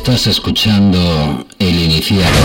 Estás escuchando El Iniciado.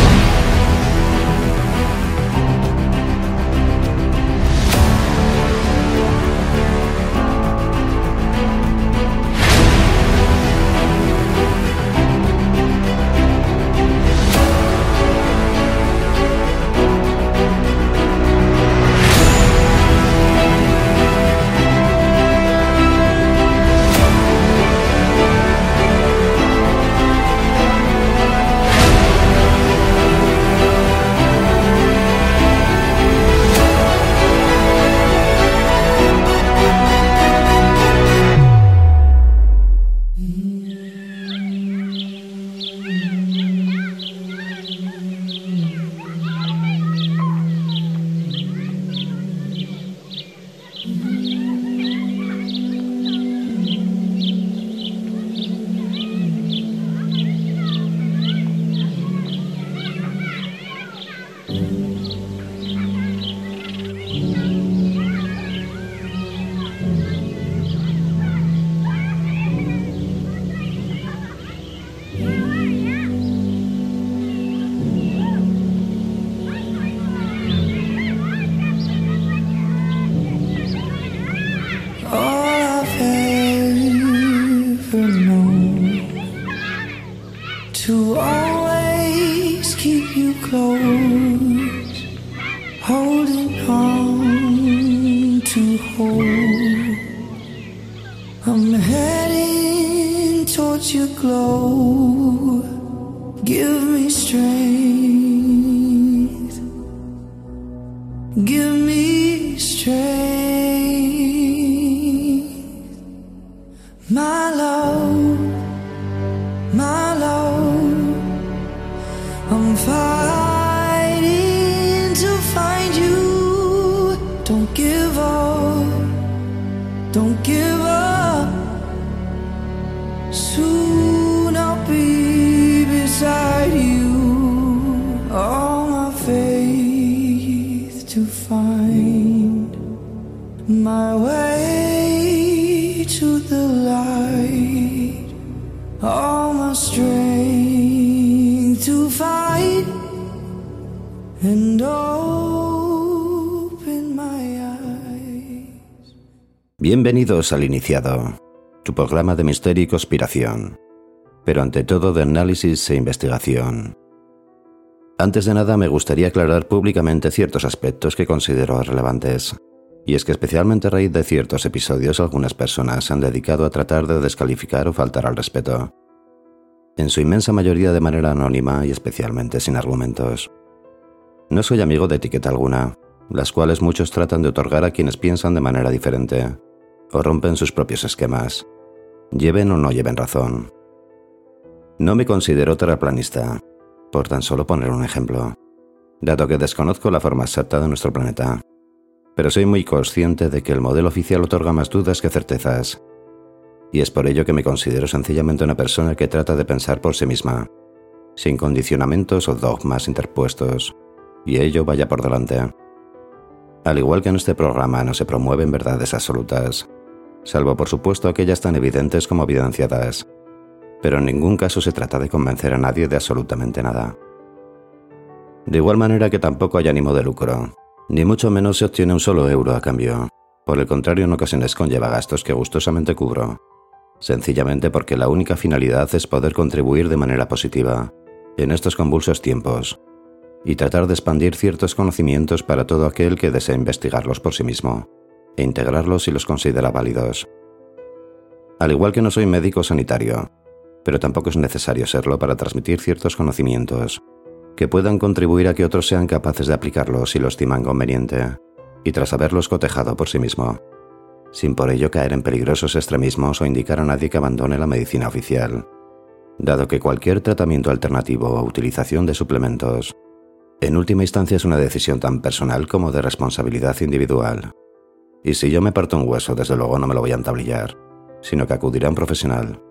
Bienvenidos al Iniciado, tu programa de misterio y conspiración, pero ante todo de análisis e investigación. Antes de nada me gustaría aclarar públicamente ciertos aspectos que considero relevantes, y es que especialmente a raíz de ciertos episodios algunas personas se han dedicado a tratar de descalificar o faltar al respeto, en su inmensa mayoría de manera anónima y especialmente sin argumentos. No soy amigo de etiqueta alguna, las cuales muchos tratan de otorgar a quienes piensan de manera diferente, o rompen sus propios esquemas, lleven o no lleven razón. No me considero terraplanista, por tan solo poner un ejemplo, dado que desconozco la forma exacta de nuestro planeta, pero soy muy consciente de que el modelo oficial otorga más dudas que certezas, y es por ello que me considero sencillamente una persona que trata de pensar por sí misma, sin condicionamientos o dogmas interpuestos, y ello vaya por delante. Al igual que en este programa no se promueven verdades absolutas, salvo por supuesto aquellas tan evidentes como evidenciadas, pero en ningún caso se trata de convencer a nadie de absolutamente nada. De igual manera que tampoco hay ánimo de lucro, ni mucho menos se obtiene un solo euro a cambio. Por el contrario, en ocasiones conlleva gastos que gustosamente cubro, sencillamente porque la única finalidad es poder contribuir de manera positiva en estos convulsos tiempos y tratar de expandir ciertos conocimientos para todo aquel que desea investigarlos por sí mismo e integrarlos si los considera válidos. Al igual que no soy médico sanitario, pero tampoco es necesario serlo para transmitir ciertos conocimientos que puedan contribuir a que otros sean capaces de aplicarlos si lo estiman conveniente, y tras haberlos cotejado por sí mismo, sin por ello caer en peligrosos extremismos o indicar a nadie que abandone la medicina oficial, dado que cualquier tratamiento alternativo o utilización de suplementos en última instancia es una decisión tan personal como de responsabilidad individual. Y si yo me parto un hueso, desde luego no me lo voy a entablillar, sino que acudiré a un profesional.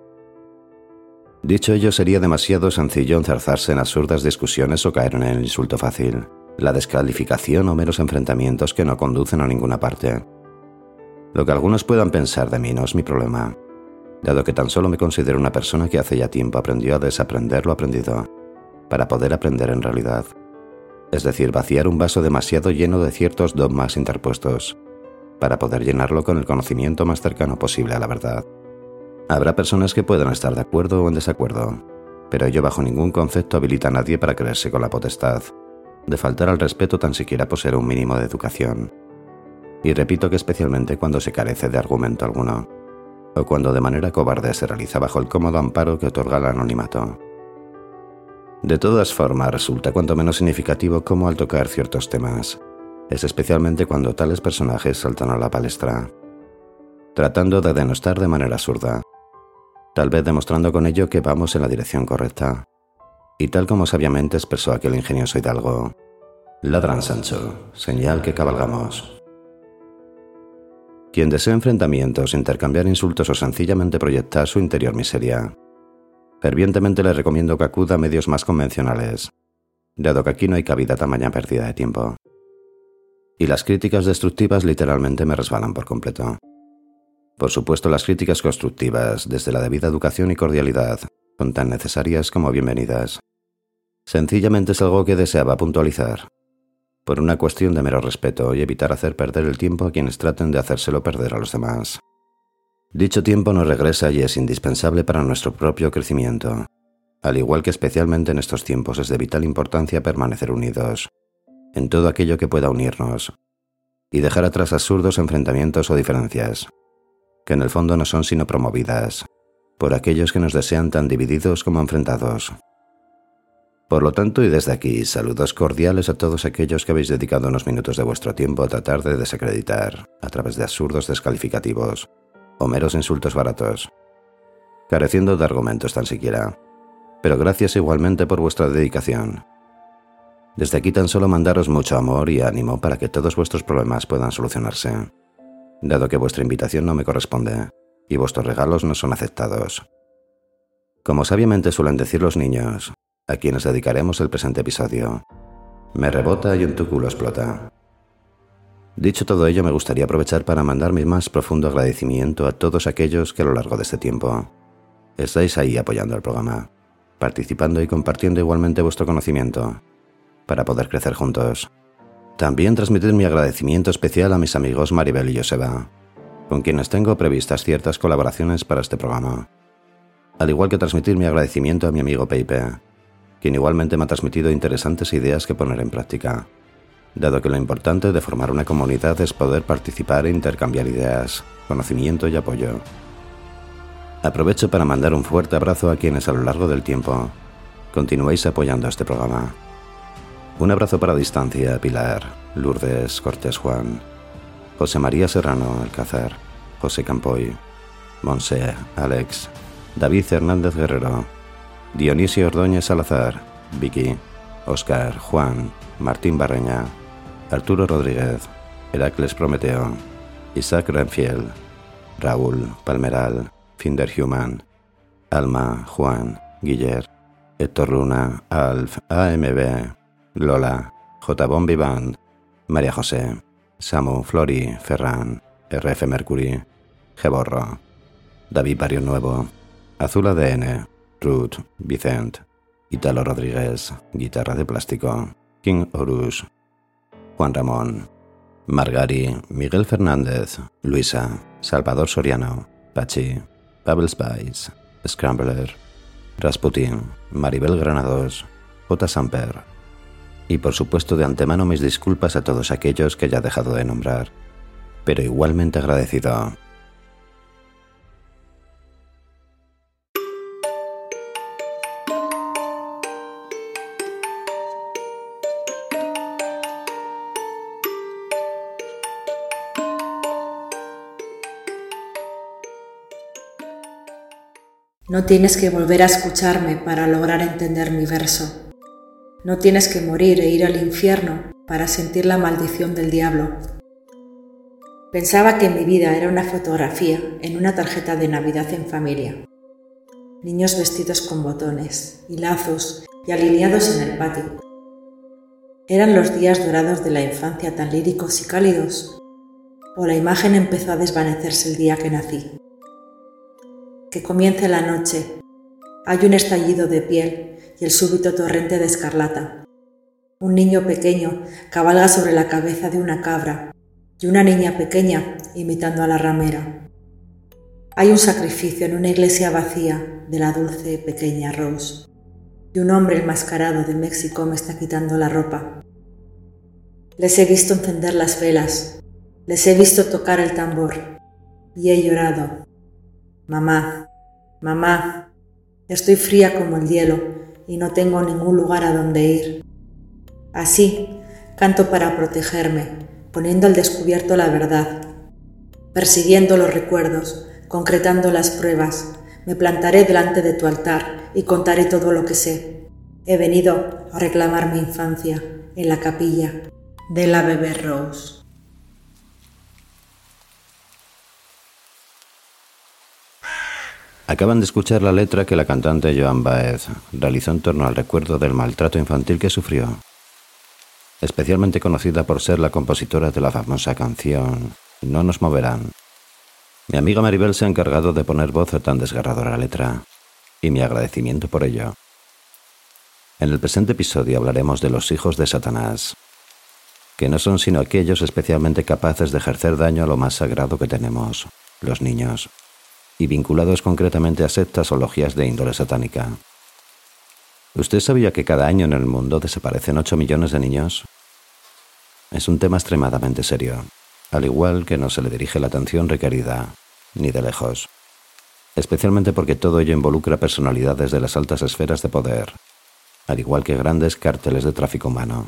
Dicho ello, sería demasiado sencillo enzarzarse en absurdas discusiones o caer en el insulto fácil, la descalificación o meros enfrentamientos que no conducen a ninguna parte. Lo que algunos puedan pensar de mí no es mi problema. dado que tan solo me considero una persona que hace ya tiempo aprendió a desaprender lo aprendido, para poder aprender en realidad. Es decir, vaciar un vaso demasiado lleno de ciertos dogmas interpuestos, para poder llenarlo con el conocimiento más cercano posible a la verdad. Habrá personas que puedan estar de acuerdo o en desacuerdo, pero ello bajo ningún concepto habilita a nadie para creerse con la potestad de faltar al respeto tan siquiera poseer un mínimo de educación. Y repito que especialmente cuando se carece de argumento alguno, o cuando de manera cobarde se realiza bajo el cómodo amparo que otorga el anonimato. De todas formas, resulta cuanto menos significativo cómo al tocar ciertos temas, es especialmente cuando tales personajes saltan a la palestra, tratando de denostar de manera absurda, tal vez demostrando con ello que vamos en la dirección correcta, y tal como sabiamente expresó aquel ingenioso hidalgo: ladran Sancho, señal que cabalgamos. Quien desea enfrentamientos, intercambiar insultos o sencillamente proyectar su interior miseria, fervientemente le recomiendo que acuda a medios más convencionales, dado que aquí no hay cabida a tamaña pérdida de tiempo. Y las críticas destructivas literalmente me resbalan por completo. Por supuesto, las críticas constructivas, desde la debida educación y cordialidad, son tan necesarias como bienvenidas. Sencillamente es algo que deseaba puntualizar, por una cuestión de mero respeto y evitar hacer perder el tiempo a quienes traten de hacérselo perder a los demás. Dicho tiempo no regresa y es indispensable para nuestro propio crecimiento, al igual que especialmente en estos tiempos es de vital importancia permanecer unidos, en todo aquello que pueda unirnos, y dejar atrás absurdos enfrentamientos o diferencias, que en el fondo no son sino promovidas por aquellos que nos desean tan divididos como enfrentados. Por lo tanto, y desde aquí, saludos cordiales a todos aquellos que habéis dedicado unos minutos de vuestro tiempo a tratar de desacreditar, a través de absurdos descalificativos, o meros insultos baratos, careciendo de argumentos tan siquiera, pero gracias igualmente por vuestra dedicación. Desde aquí tan solo mandaros mucho amor y ánimo para que todos vuestros problemas puedan solucionarse, dado que vuestra invitación no me corresponde y vuestros regalos no son aceptados. Como sabiamente suelen decir los niños, a quienes dedicaremos el presente episodio: me rebota y en tu culo explota. Dicho todo ello, me gustaría aprovechar para mandar mi más profundo agradecimiento a todos aquellos que a lo largo de este tiempo estáis ahí apoyando el programa, participando y compartiendo igualmente vuestro conocimiento, para poder crecer juntos. También transmitir mi agradecimiento especial a mis amigos Maribel y Joseba, con quienes tengo previstas ciertas colaboraciones para este programa, al igual que transmitir mi agradecimiento a mi amigo Peipe, quien igualmente me ha transmitido interesantes ideas que poner en práctica, dado que lo importante de formar una comunidad es poder participar e intercambiar ideas, conocimiento y apoyo. Aprovecho para mandar un fuerte abrazo a quienes a lo largo del tiempo continuéis apoyando este programa. Un abrazo para distancia a Pilar, Lourdes Cortés Juan, José María Serrano Alcázar, José Campoy, Monse, Alex, David Hernández Guerrero, Dionisio Ordóñez Salazar, Vicky, Óscar, Juan, Martín Barreña, Arturo Rodríguez, Heracles Prometeo, Isaac Renfiel, Raúl Palmeral, Finderhuman, Alma, Juan, Guiller, Héctor Luna, Alf, AMB, Lola, J. Bombi Band, María José, Samu, Flori, Ferran, RF Mercury, Geborro, David Barrio Nuevo, Azul ADN, Ruth, Vicent, Italo Rodríguez, Guitarra de Plástico, King Horus, Juan Ramón, Margari, Miguel Fernández, Luisa, Salvador Soriano, Pachi, Pavel Spice, Scrambler, Rasputin, Maribel Granados, J. Samper. Y por supuesto de antemano mis disculpas a todos aquellos que ya he dejado de nombrar, pero igualmente agradecido. No tienes que volver a escucharme para lograr entender mi verso. No tienes que morir e ir al infierno para sentir la maldición del diablo. Pensaba que mi vida era una fotografía en una tarjeta de Navidad en familia. Niños vestidos con botones y lazos y alineados en el patio. ¿Eran los días dorados de la infancia tan líricos y cálidos? ¿O la imagen empezó a desvanecerse el día que nací? Que comience la noche. Hay un estallido de piel y el súbito torrente de escarlata. Un niño pequeño cabalga sobre la cabeza de una cabra y una niña pequeña imitando a la ramera. Hay un sacrificio en una iglesia vacía de la dulce pequeña Rose y un hombre enmascarado de México me está quitando la ropa. Les he visto encender las velas, les he visto tocar el tambor y he llorado. Mamá, mamá, estoy fría como el hielo y no tengo ningún lugar a donde ir. Así, canto para protegerme, poniendo al descubierto la verdad, persiguiendo los recuerdos, concretando las pruebas. Me plantaré delante de tu altar y contaré todo lo que sé. He venido a reclamar mi infancia en la capilla de la bebé Rose. Acaban de escuchar la letra que la cantante Joan Baez realizó en torno al recuerdo del maltrato infantil que sufrió. Especialmente conocida por ser la compositora de la famosa canción No nos moverán. Mi amiga Maribel se ha encargado de poner voz a tan desgarradora letra, y mi agradecimiento por ello. En el presente episodio hablaremos de los hijos de Satanás, que no son sino aquellos especialmente capaces de ejercer daño a lo más sagrado que tenemos, los niños, y vinculados concretamente a sectas o logias de índole satánica. ¿Usted sabía que cada año en el mundo desaparecen 8 millones de niños? Es un tema extremadamente serio, al igual que no se le dirige la atención requerida, ni de lejos. Especialmente porque todo ello involucra personalidades de las altas esferas de poder, al igual que grandes cárteles de tráfico humano.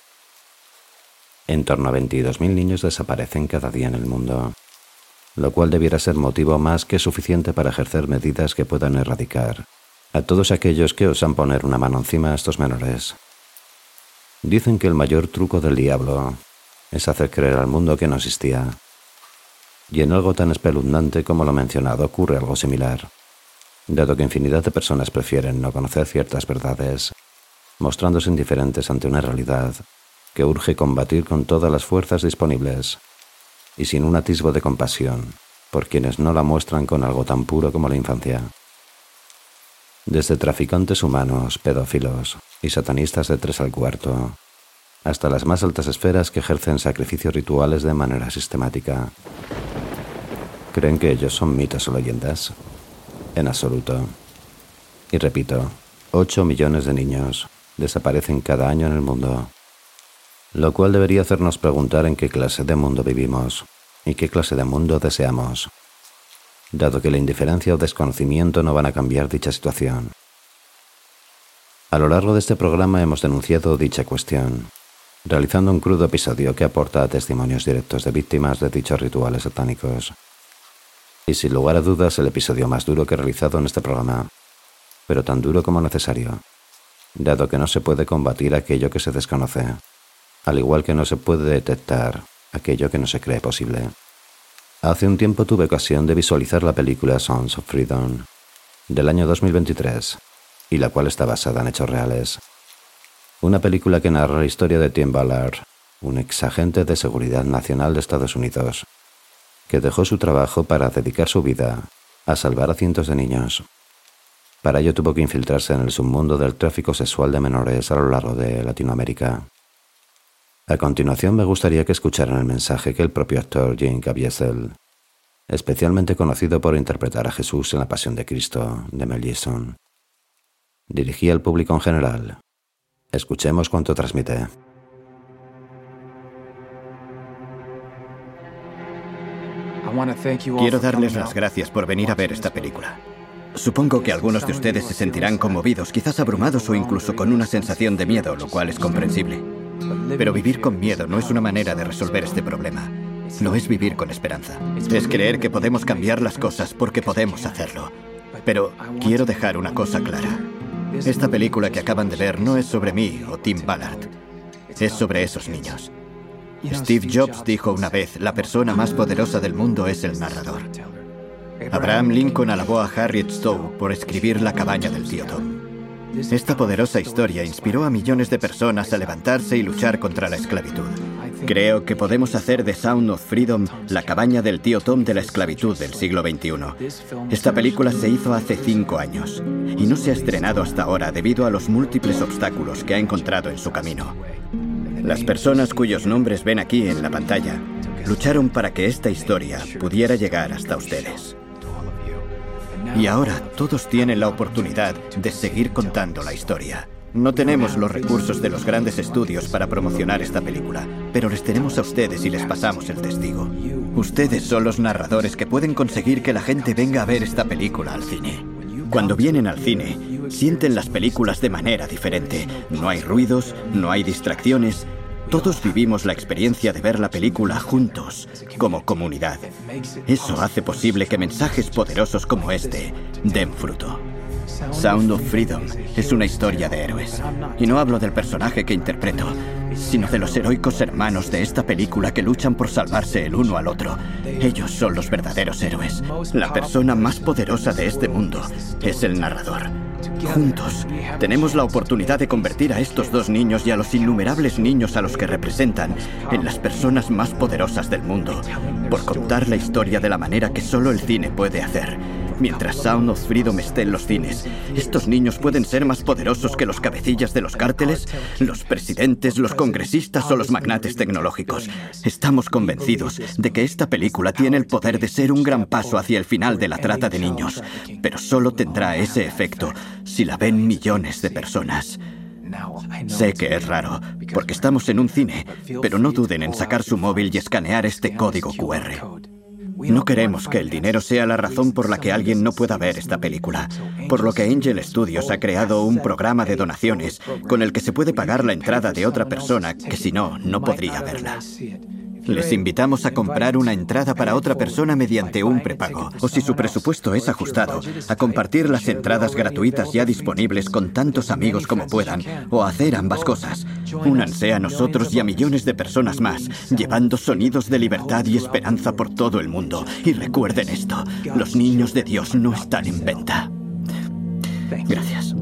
En torno a 22.000 niños desaparecen cada día en el mundo, lo cual debiera ser motivo más que suficiente para ejercer medidas que puedan erradicar a todos aquellos que osan poner una mano encima a estos menores. Dicen que el mayor truco del diablo es hacer creer al mundo que no existía. Y en algo tan espeluznante como lo mencionado ocurre algo similar, dado que infinidad de personas prefieren no conocer ciertas verdades, mostrándose indiferentes ante una realidad que urge combatir con todas las fuerzas disponibles, y sin un atisbo de compasión por quienes no la muestran con algo tan puro como la infancia. Desde traficantes humanos, pedófilos y satanistas de 3 al cuarto, hasta las más altas esferas que ejercen sacrificios rituales de manera sistemática. ¿Creen que ellos son mitos o leyendas? En absoluto. Y repito, 8 millones de niños desaparecen cada año en el mundo, lo cual debería hacernos preguntar en qué clase de mundo vivimos y qué clase de mundo deseamos, dado que la indiferencia o desconocimiento no van a cambiar dicha situación. A lo largo de este programa hemos denunciado dicha cuestión, realizando un crudo episodio que aporta testimonios directos de víctimas de dichos rituales satánicos. Y sin lugar a dudas el episodio más duro que he realizado en este programa, pero tan duro como necesario, dado que no se puede combatir aquello que se desconoce, al igual que no se puede detectar aquello que no se cree posible. Hace un tiempo tuve ocasión de visualizar la película Sons of Freedom, del año 2023, y la cual está basada en hechos reales. Una película que narra la historia de Tim Ballard, un exagente de seguridad nacional de Estados Unidos, que dejó su trabajo para dedicar su vida a salvar a cientos de niños. Para ello tuvo que infiltrarse en el submundo del tráfico sexual de menores a lo largo de Latinoamérica. A continuación me gustaría que escucharan el mensaje que el propio actor Jim Caviezel, especialmente conocido por interpretar a Jesús en La Pasión de Cristo de Mel Gibson, dirigía al público en general. Escuchemos cuánto transmite. Quiero darles las gracias por venir a ver esta película. Supongo que algunos de ustedes se sentirán conmovidos, quizás abrumados o incluso con una sensación de miedo, lo cual es comprensible. Pero vivir con miedo no es una manera de resolver este problema. No es vivir con esperanza. Es creer que podemos cambiar las cosas porque podemos hacerlo. Pero quiero dejar una cosa clara. Esta película que acaban de ver no es sobre mí o Tim Ballard. Es sobre esos niños. Steve Jobs dijo una vez, la persona más poderosa del mundo es el narrador. Abraham Lincoln alabó a Harriet Stowe por escribir La cabaña del tío Tom. Esta poderosa historia inspiró a millones de personas a levantarse y luchar contra la esclavitud. Creo que podemos hacer de Sound of Freedom la cabaña del tío Tom de la esclavitud del siglo XXI. Esta película se hizo hace 5 años y no se ha estrenado hasta ahora debido a los múltiples obstáculos que ha encontrado en su camino. Las personas cuyos nombres ven aquí en la pantalla lucharon para que esta historia pudiera llegar hasta ustedes. Y ahora todos tienen la oportunidad de seguir contando la historia. No tenemos los recursos de los grandes estudios para promocionar esta película, pero les tenemos a ustedes y les pasamos el testigo. Ustedes son los narradores que pueden conseguir que la gente venga a ver esta película al cine. Cuando vienen al cine, sienten las películas de manera diferente. No hay ruidos, no hay distracciones. Todos vivimos la experiencia de ver la película juntos, como comunidad. Eso hace posible que mensajes poderosos como este den fruto. Sound of Freedom es una historia de héroes. Y no hablo del personaje que interpreto, sino de los heroicos hermanos de esta película que luchan por salvarse el uno al otro. Ellos son los verdaderos héroes. La persona más poderosa de este mundo es el narrador. Juntos, tenemos la oportunidad de convertir a estos 2 niños y a los innumerables niños a los que representan en las personas más poderosas del mundo, por contar la historia de la manera que solo el cine puede hacer. Mientras Sound of Freedom esté en los cines, estos niños pueden ser más poderosos que los cabecillas de los cárteles, los presidentes, los congresistas o los magnates tecnológicos. Estamos convencidos de que esta película tiene el poder de ser un gran paso hacia el final de la trata de niños, pero solo tendrá ese efecto si la ven millones de personas. Sé que es raro, porque estamos en un cine, pero no duden en sacar su móvil y escanear este código QR. No queremos que el dinero sea la razón por la que alguien no pueda ver esta película, por lo que Angel Studios ha creado un programa de donaciones con el que se puede pagar la entrada de otra persona que si no, no podría verla. Les invitamos a comprar una entrada para otra persona mediante un prepago, o si su presupuesto es ajustado, a compartir las entradas gratuitas ya disponibles con tantos amigos como puedan, o a hacer ambas cosas. Únanse a nosotros y a millones de personas más, llevando sonidos de libertad y esperanza por todo el mundo. Y recuerden esto, los niños de Dios no están en venta. Gracias.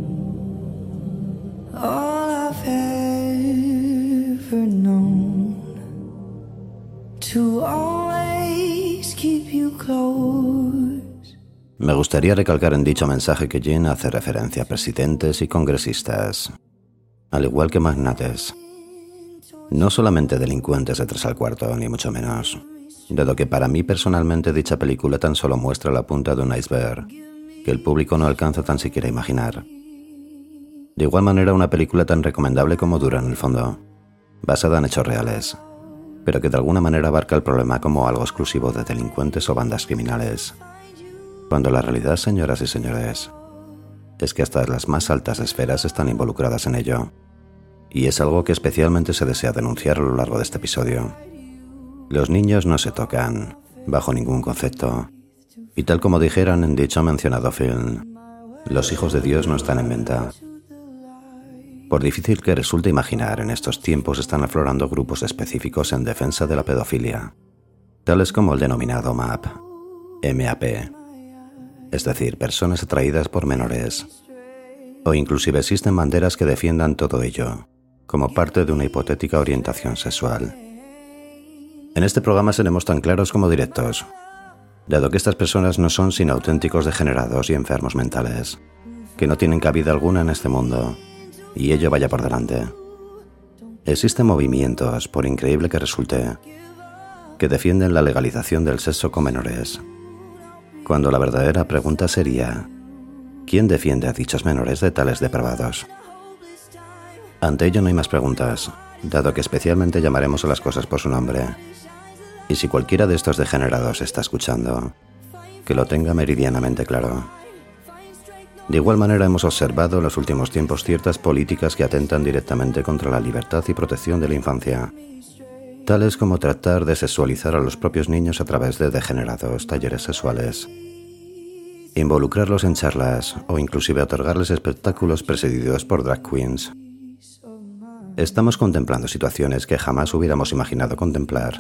Me gustaría recalcar en dicho mensaje que Jean hace referencia a presidentes y congresistas, al igual que magnates. No solamente delincuentes de 3 al cuarto, ni mucho menos, dado que para mí personalmente dicha película tan solo muestra la punta de un iceberg que el público no alcanza tan siquiera a imaginar. De igual manera, una película tan recomendable como dura en el fondo, basada en hechos reales, pero que de alguna manera abarca el problema como algo exclusivo de delincuentes o bandas criminales. Cuando la realidad, señoras y señores, es que hasta las más altas esferas están involucradas en ello. Y es algo que especialmente se desea denunciar a lo largo de este episodio. Los niños no se tocan, bajo ningún concepto. Y tal como dijeron en dicho mencionado film, los hijos de Dios no están en venta. Por difícil que resulte imaginar, en estos tiempos están aflorando grupos específicos en defensa de la pedofilia, tales como el denominado MAP, es decir, personas atraídas por menores. O inclusive existen banderas que defiendan todo ello, como parte de una hipotética orientación sexual. En este programa seremos tan claros como directos, dado que estas personas no son sino auténticos degenerados y enfermos mentales, que no tienen cabida alguna en este mundo. Y ello vaya por delante. Existen movimientos, por increíble que resulte, que defienden la legalización del sexo con menores, cuando la verdadera pregunta sería, ¿quién defiende a dichos menores de tales depravados? Ante ello no hay más preguntas, dado que especialmente llamaremos a las cosas por su nombre. Y si cualquiera de estos degenerados está escuchando, que lo tenga meridianamente claro. De igual manera hemos observado en los últimos tiempos ciertas políticas que atentan directamente contra la libertad y protección de la infancia, tales como tratar de sexualizar a los propios niños a través de degenerados talleres sexuales, involucrarlos en charlas o inclusive otorgarles espectáculos presididos por drag queens. Estamos contemplando situaciones que jamás hubiéramos imaginado contemplar.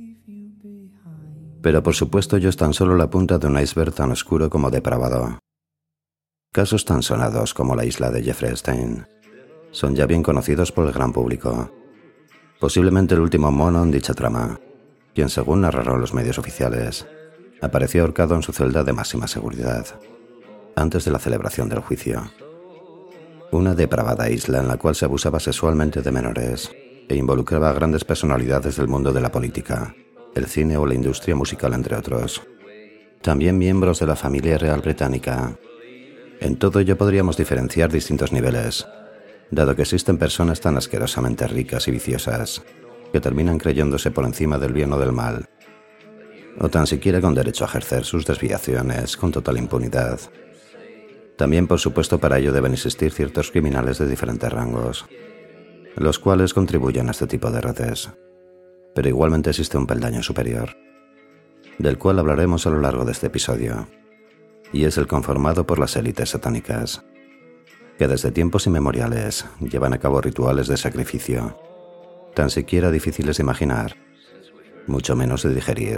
Pero por supuesto ello es tan solo la punta de un iceberg tan oscuro como depravado. Casos tan sonados como la isla de Jeffrey Epstein son ya bien conocidos por el gran público. Posiblemente el último mono en dicha trama, quien, según narraron los medios oficiales, apareció ahorcado en su celda de máxima seguridad, antes de la celebración del juicio. Una depravada isla en la cual se abusaba sexualmente de menores e involucraba a grandes personalidades del mundo de la política, el cine o la industria musical, entre otros. También miembros de la familia real británica. En todo ello podríamos diferenciar distintos niveles, dado que existen personas tan asquerosamente ricas y viciosas que terminan creyéndose por encima del bien o del mal, o tan siquiera con derecho a ejercer sus desviaciones con total impunidad. También, por supuesto, para ello deben existir ciertos criminales de diferentes rangos, los cuales contribuyen a este tipo de redes. Pero igualmente existe un peldaño superior, del cual hablaremos a lo largo de este episodio, y es el conformado por las élites satánicas, que desde tiempos inmemoriales llevan a cabo rituales de sacrificio, tan siquiera difíciles de imaginar, mucho menos de digerir.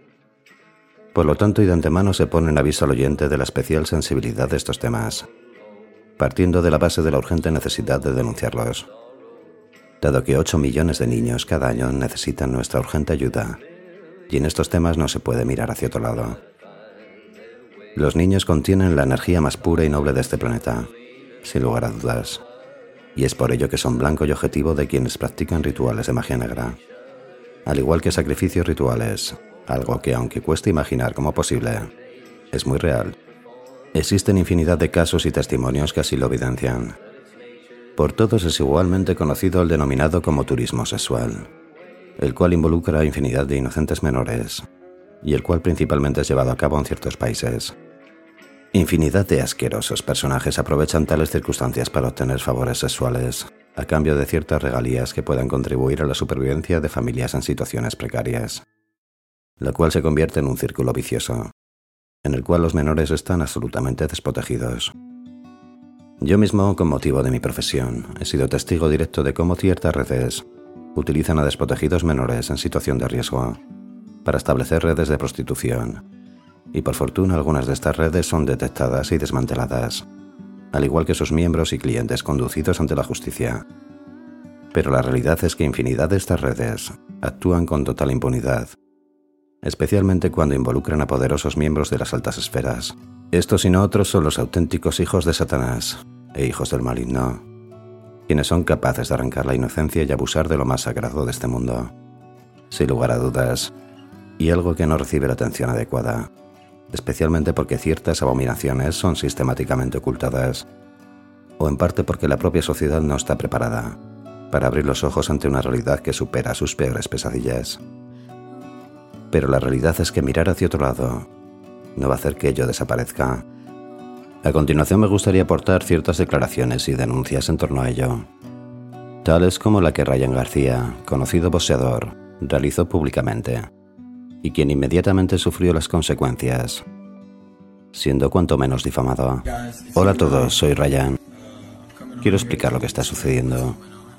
Por lo tanto, y de antemano se pone en aviso al oyente de la especial sensibilidad de estos temas, partiendo de la base de la urgente necesidad de denunciarlos, dado que 8 millones de niños cada año necesitan nuestra urgente ayuda, y en estos temas no se puede mirar hacia otro lado. Los niños contienen la energía más pura y noble de este planeta, sin lugar a dudas, y es por ello que son blanco y objetivo de quienes practican rituales de magia negra, al igual que sacrificios rituales, algo que, aunque cueste imaginar como posible, es muy real. Existen infinidad de casos y testimonios que así lo evidencian. Por todos es igualmente conocido el denominado como turismo sexual, el cual involucra a infinidad de inocentes menores, y el cual principalmente es llevado a cabo en ciertos países. Infinidad de asquerosos personajes aprovechan tales circunstancias para obtener favores sexuales, a cambio de ciertas regalías que puedan contribuir a la supervivencia de familias en situaciones precarias, la cual se convierte en un círculo vicioso, en el cual los menores están absolutamente desprotegidos. Yo mismo, con motivo de mi profesión, he sido testigo directo de cómo ciertas redes utilizan a desprotegidos menores en situación de riesgo para establecer redes de prostitución, y por fortuna algunas de estas redes son detectadas y desmanteladas, al igual que sus miembros y clientes conducidos ante la justicia. Pero la realidad es que infinidad de estas redes actúan con total impunidad, especialmente cuando involucran a poderosos miembros de las altas esferas. Estos y no otros son los auténticos hijos de Satanás e hijos del maligno, quienes son capaces de arrancar la inocencia y abusar de lo más sagrado de este mundo, sin lugar a dudas, y algo que no recibe la atención adecuada, especialmente porque ciertas abominaciones son sistemáticamente ocultadas, o en parte porque la propia sociedad no está preparada para abrir los ojos ante una realidad que supera sus peores pesadillas. Pero la realidad es que mirar hacia otro lado no va a hacer que ello desaparezca. A continuación me gustaría aportar ciertas declaraciones y denuncias en torno a ello, tales como la que Ryan García, conocido boxeador, realizó públicamente, y quien inmediatamente sufrió las consecuencias, siendo cuanto menos difamado. Hola a todos, soy Ryan. Quiero explicar lo que está sucediendo.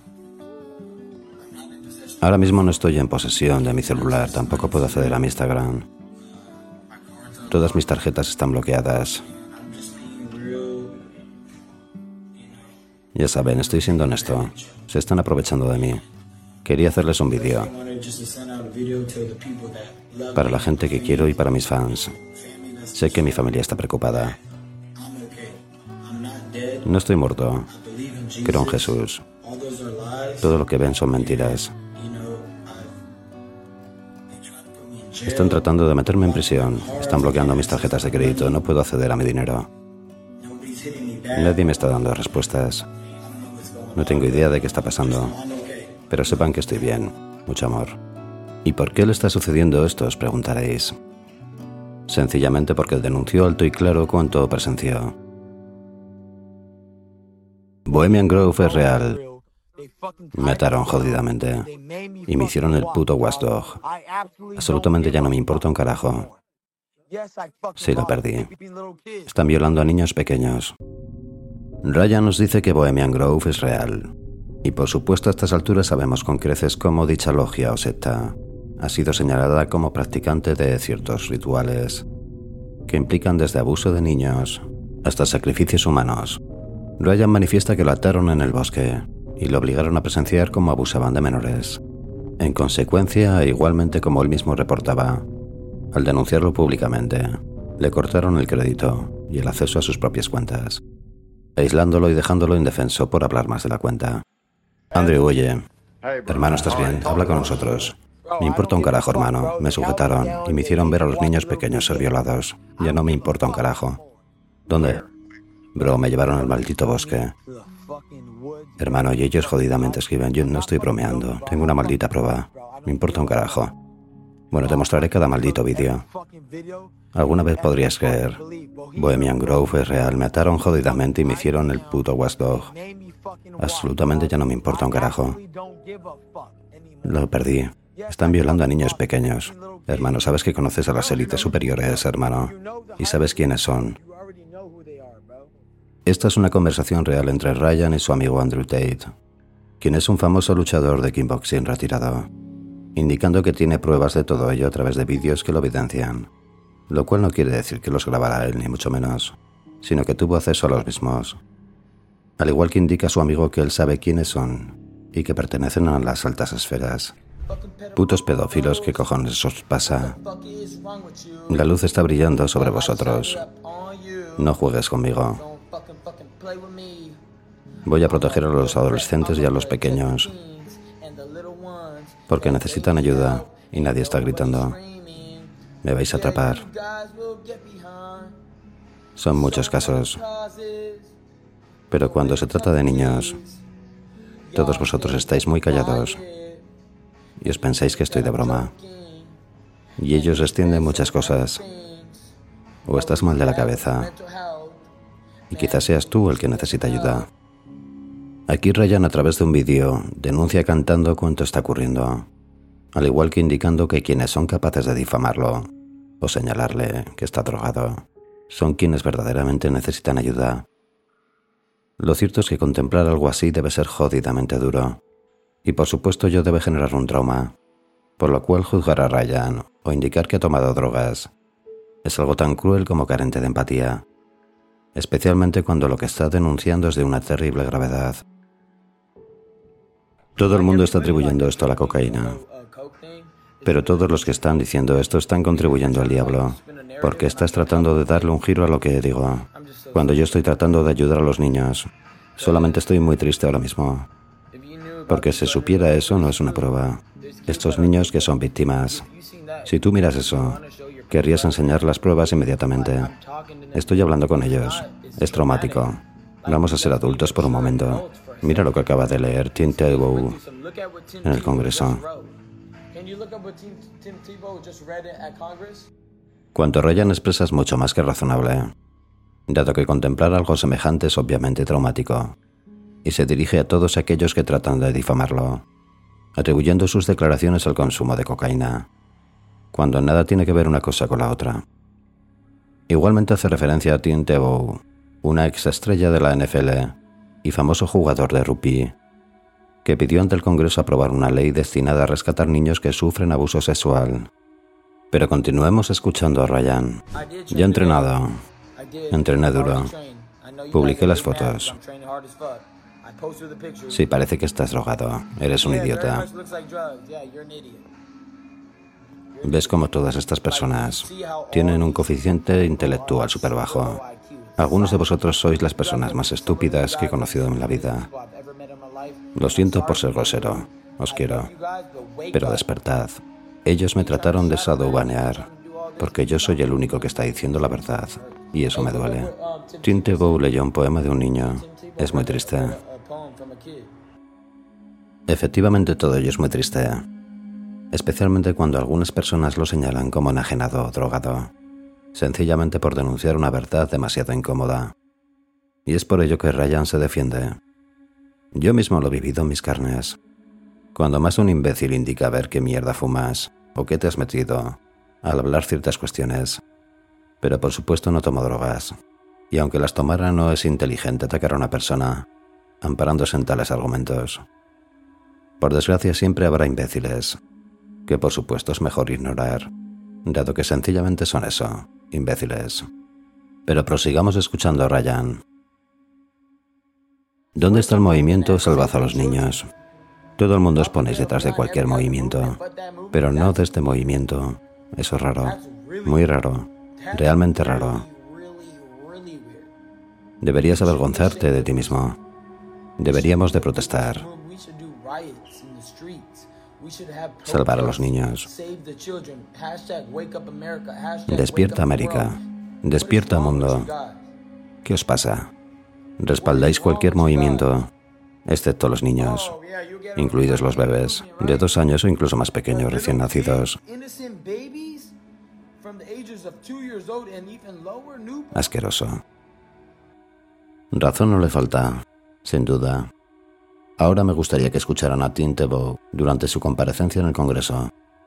Ahora mismo no estoy en posesión de mi celular, tampoco puedo acceder a mi Instagram. Todas mis tarjetas están bloqueadas. Ya saben, estoy siendo honesto. Se están aprovechando de mí. Quería hacerles un vídeo para la gente que quiero y para mis fans. Sé que mi familia está preocupada. No estoy muerto. Creo en Jesús. Todo lo que ven son mentiras. Están tratando de meterme en prisión. Están bloqueando mis tarjetas de crédito. No puedo acceder a mi dinero. Nadie me está dando respuestas. No tengo idea de qué está pasando. Pero sepan que estoy bien. Mucho amor. ¿Y por qué le está sucediendo esto?, os preguntaréis. Sencillamente porque denunció alto y claro cuanto presenció. Bohemian Grove es real. Me ataron jodidamente. Y me hicieron el puto watchdog. Absolutamente ya no me importa un carajo. Sí, lo perdí. Están violando a niños pequeños. Ryan nos dice que Bohemian Grove es real. Y por supuesto a estas alturas sabemos con creces cómo dicha logia o secta ha sido señalada como practicante de ciertos rituales que implican desde abuso de niños hasta sacrificios humanos. Ryan manifiesta que lo ataron en el bosque y lo obligaron a presenciar cómo abusaban de menores, En consecuencia, igualmente como él mismo reportaba, al denunciarlo públicamente, le cortaron el crédito y el acceso a sus propias cuentas, aislándolo y dejándolo indefenso por hablar más de la cuenta. Andrew, oye, hermano, ¿estás bien? Habla con nosotros. Me importa un carajo, hermano. Me sujetaron y me hicieron ver a los niños pequeños ser violados. Ya no me importa un carajo. ¿Dónde? Bro, me llevaron al maldito bosque. Hermano, y ellos jodidamente escriben. Yo no estoy bromeando. Tengo una maldita prueba. Me importa un carajo. Bueno, te mostraré cada maldito vídeo. ¿Alguna vez podrías creer? Bohemian Grove es real. Me ataron jodidamente y me hicieron el puto watchdog. Absolutamente ya no me importa un carajo. Lo perdí. Están violando a niños pequeños. Hermano, sabes que conoces a las élites superiores, hermano. Y sabes quiénes son. Esta es una conversación real entre Ryan y su amigo Andrew Tate, quien es un famoso luchador de kickboxing retirado, indicando que tiene pruebas de todo ello a través de vídeos que lo evidencian, lo cual no quiere decir que los grabara él, ni mucho menos, sino que tuvo acceso a los mismos. Al igual que indica su amigo que él sabe quiénes son y que pertenecen a las altas esferas. Putos pedófilos, ¿qué cojones os pasa? La luz está brillando sobre vosotros. No juegues conmigo. Voy a proteger a los adolescentes y a los pequeños, porque necesitan ayuda y nadie está gritando. Me vais a atrapar. Son muchos casos. Pero cuando se trata de niños, todos vosotros estáis muy callados y os pensáis que estoy de broma. Y ellos extienden muchas cosas. O estás mal de la cabeza. Y quizás seas tú el que necesita ayuda. Aquí Ryan, a través de un vídeo, denuncia cantando cuánto está ocurriendo, al igual que indicando que quienes son capaces de difamarlo o señalarle que está drogado son quienes verdaderamente necesitan ayuda. Lo cierto es que contemplar algo así debe ser jodidamente duro, y por supuesto ello debe generar un trauma, por lo cual juzgar a Ryan o indicar que ha tomado drogas es algo tan cruel como carente de empatía, especialmente cuando lo que está denunciando es de una terrible gravedad. Todo el mundo está atribuyendo esto a la cocaína, pero todos los que están diciendo esto están contribuyendo al diablo, porque estás tratando de darle un giro a lo que digo. Cuando yo estoy tratando de ayudar a los niños, solamente estoy muy triste ahora mismo, porque si supiera eso no es una prueba. Estos niños que son víctimas, si tú miras eso, querrías enseñar las pruebas inmediatamente. Estoy hablando con ellos. Es traumático. Vamos a ser adultos por un momento. Mira lo que acaba de leer Tim Tebow en el Congreso. Cuanto Ryan expresa es mucho más que razonable, dado que contemplar algo semejante es obviamente traumático, y se dirige a todos aquellos que tratan de difamarlo, atribuyendo sus declaraciones al consumo de cocaína, cuando nada tiene que ver una cosa con la otra. Igualmente hace referencia a Tim Tebow, una exestrella de la NFL y famoso jugador de rugby, que pidió ante el Congreso aprobar una ley destinada a rescatar niños que sufren abuso sexual. Pero continuemos escuchando a Ryan. Ya he entrenado. Entrené duro. Publiqué las fotos. Sí, parece que estás drogado. Eres un idiota. ¿Ves cómo todas estas personas tienen un coeficiente intelectual súper bajo? Algunos de vosotros sois las personas más estúpidas que he conocido en la vida. Lo siento por ser grosero. Os quiero. Pero despertad. Ellos me trataron de shadowbanear, porque yo soy el único que está diciendo la verdad, y eso me duele. Tim Tebow leyó un poema de un niño. Es muy triste. Efectivamente, todo ello es muy triste, especialmente cuando algunas personas lo señalan como enajenado o drogado, sencillamente por denunciar una verdad demasiado incómoda. Y es por ello que Ryan se defiende. Yo mismo lo he vivido en mis carnes. Cuando más un imbécil indica ver qué mierda fumas o qué te has metido al hablar ciertas cuestiones. Pero por supuesto no tomo drogas, y aunque las tomara no es inteligente atacar a una persona amparándose en tales argumentos. Por desgracia siempre habrá imbéciles, que por supuesto es mejor ignorar, dado que sencillamente son eso, imbéciles. Pero prosigamos escuchando a Ryan. ¿Dónde está el movimiento Salvad a los niños? Todo el mundo os ponéis detrás de cualquier movimiento, pero no de este movimiento. Eso es raro, muy raro, realmente raro. Deberías avergonzarte de ti mismo. Deberíamos de protestar. Salvar a los niños. Despierta América. Despierta mundo. ¿Qué os pasa? Respaldáis cualquier movimiento, excepto los niños, incluidos los bebés, de 2 años o incluso más pequeños, recién nacidos. Asqueroso. Razón no le falta, sin duda. Ahora me gustaría que escucharan a Tim Tebow durante su comparecencia en el Congreso.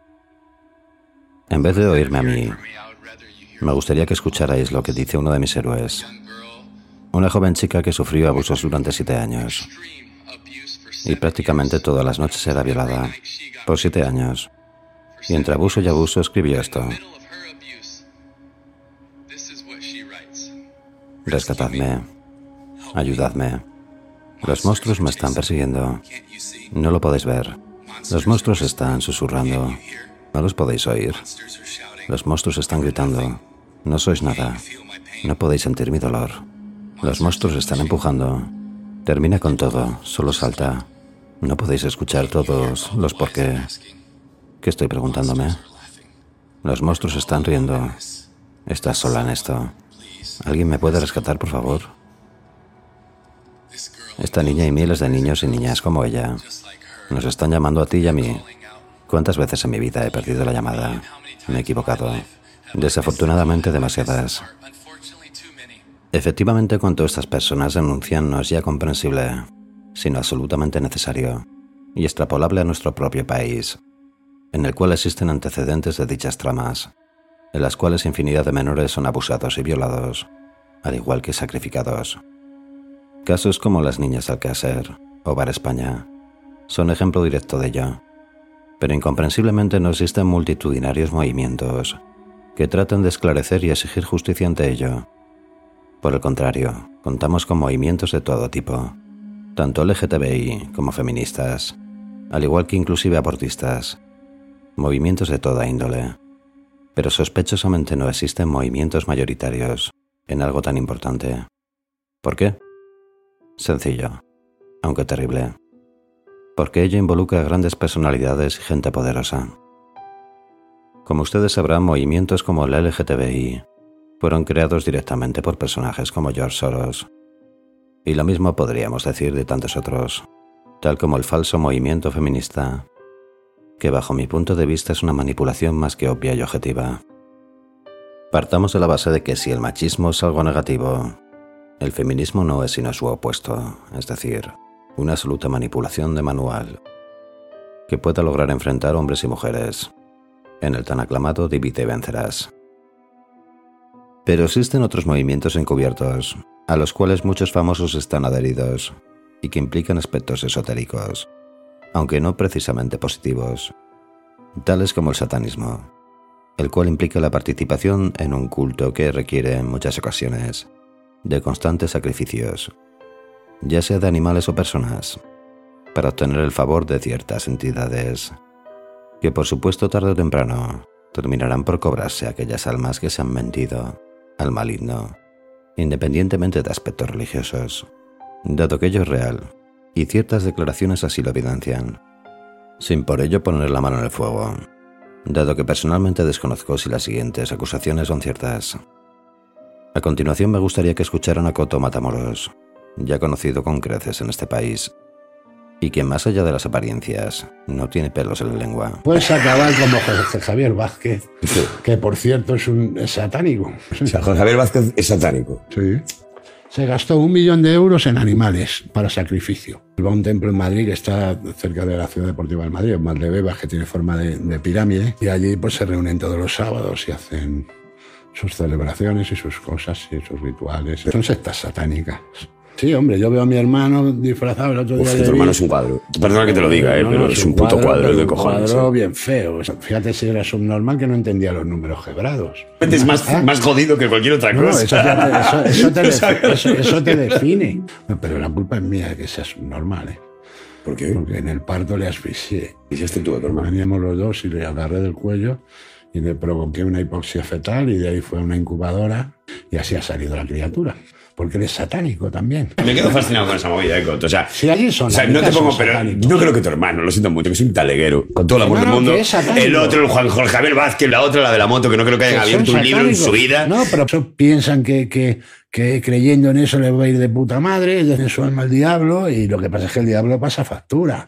En vez de oírme a mí, me gustaría que escucharais lo que dice uno de mis héroes. Una joven chica que sufrió abusos durante 7 años. Y prácticamente todas las noches era violada. Por 7 años. Y entre abuso y abuso escribió esto. Rescatadme. Ayudadme. Los monstruos me están persiguiendo. No lo podéis ver. Los monstruos están susurrando. No los podéis oír. Los monstruos están gritando. No sois nada. No podéis sentir mi dolor. Los monstruos están empujando. Termina con todo. Solo salta. No podéis escuchar todos los por qué. ¿Qué estoy preguntándome? Los monstruos están riendo. Estás sola en esto. ¿Alguien me puede rescatar, por favor? Esta niña y miles de niños y niñas como ella nos están llamando a ti y a mí. ¿Cuántas veces en mi vida he perdido la llamada? Me he equivocado. Desafortunadamente demasiadas. Efectivamente, cuanto estas personas denuncian no es ya comprensible, sino absolutamente necesario y extrapolable a nuestro propio país, en el cual existen antecedentes de dichas tramas, en las cuales infinidad de menores son abusados y violados, al igual que sacrificados. Casos como las niñas Alcácer o Bar España son ejemplo directo de ello, pero incomprensiblemente no existen multitudinarios movimientos que traten de esclarecer y exigir justicia ante ello. Por el contrario, contamos con movimientos de todo tipo, tanto LGTBI como feministas, al igual que inclusive abortistas, movimientos de toda índole, pero sospechosamente no existen movimientos mayoritarios en algo tan importante. ¿Por qué? Sencillo, aunque terrible. Porque ello involucra a grandes personalidades y gente poderosa. Como ustedes sabrán, movimientos como el LGTBI fueron creados directamente por personajes como George Soros. Y lo mismo podríamos decir de tantos otros, tal como el falso movimiento feminista, que bajo mi punto de vista es una manipulación más que obvia y objetiva. Partamos de la base de que si el machismo es algo negativo, el feminismo no es sino su opuesto, es decir, una absoluta manipulación de manual que pueda lograr enfrentar hombres y mujeres en el tan aclamado divide y vencerás. Pero existen otros movimientos encubiertos, a los cuales muchos famosos están adheridos y que implican aspectos esotéricos, aunque no precisamente positivos, tales como el satanismo, el cual implica la participación en un culto que requiere en muchas ocasiones de constantes sacrificios, ya sea de animales o personas, para obtener el favor de ciertas entidades, que por supuesto tarde o temprano terminarán por cobrarse aquellas almas que se han vendido al maligno, independientemente de aspectos religiosos, dado que ello es real, y ciertas declaraciones así lo evidencian, sin por ello poner la mano en el fuego, dado que personalmente desconozco si las siguientes acusaciones son ciertas. A continuación me gustaría que escucharan a Coto Matamoros, ya conocido con creces en este país, y quien más allá de las apariencias no tiene pelos en la lengua. Puedes acabar como José Javier Vázquez, que por cierto es satánico. O sea, José Javier Vázquez es satánico. Sí. Se gastó 1 millón de euros en animales para sacrificio. Va a un templo en Madrid que está cerca de la Ciudad Deportiva de Madrid, Valdebebas, que tiene forma de pirámide, y allí pues se reúnen todos los sábados y hacen sus celebraciones y sus cosas y sus rituales. Son sectas satánicas. Sí, hombre, yo veo a mi hermano disfrazado el otro día. Tu hermano es un cuadro. Perdona que te lo diga, pero es un puto cuadro de cojones. Un cuadro bien feo. Fíjate si era subnormal que no entendía los números gebrados. Es más jodido que cualquier otra cosa. Eso te define. No, pero la culpa es mía de que sea subnormal, ¿Por qué? Porque en el parto le asfixié. ¿Hiciste tú a tu hermano? Veníamos los dos y le agarré del cuello y le provoqué una hipoxia fetal y de ahí fue a una incubadora y así ha salido la criatura. Porque eres satánico también. Me quedo fascinado con esa movida, Coto. O sea, si allí son no te pongo, pero no creo que tu hermano, lo siento mucho, que soy un taleguero, con todo el amor del mundo. El otro, el Juan Javier Vázquez, la otra, la de la moto, que no creo que hayan abierto un libro en su vida. No, pero piensan que creyendo en eso les va a ir de puta madre, de su alma al diablo, y lo que pasa es que el diablo pasa factura.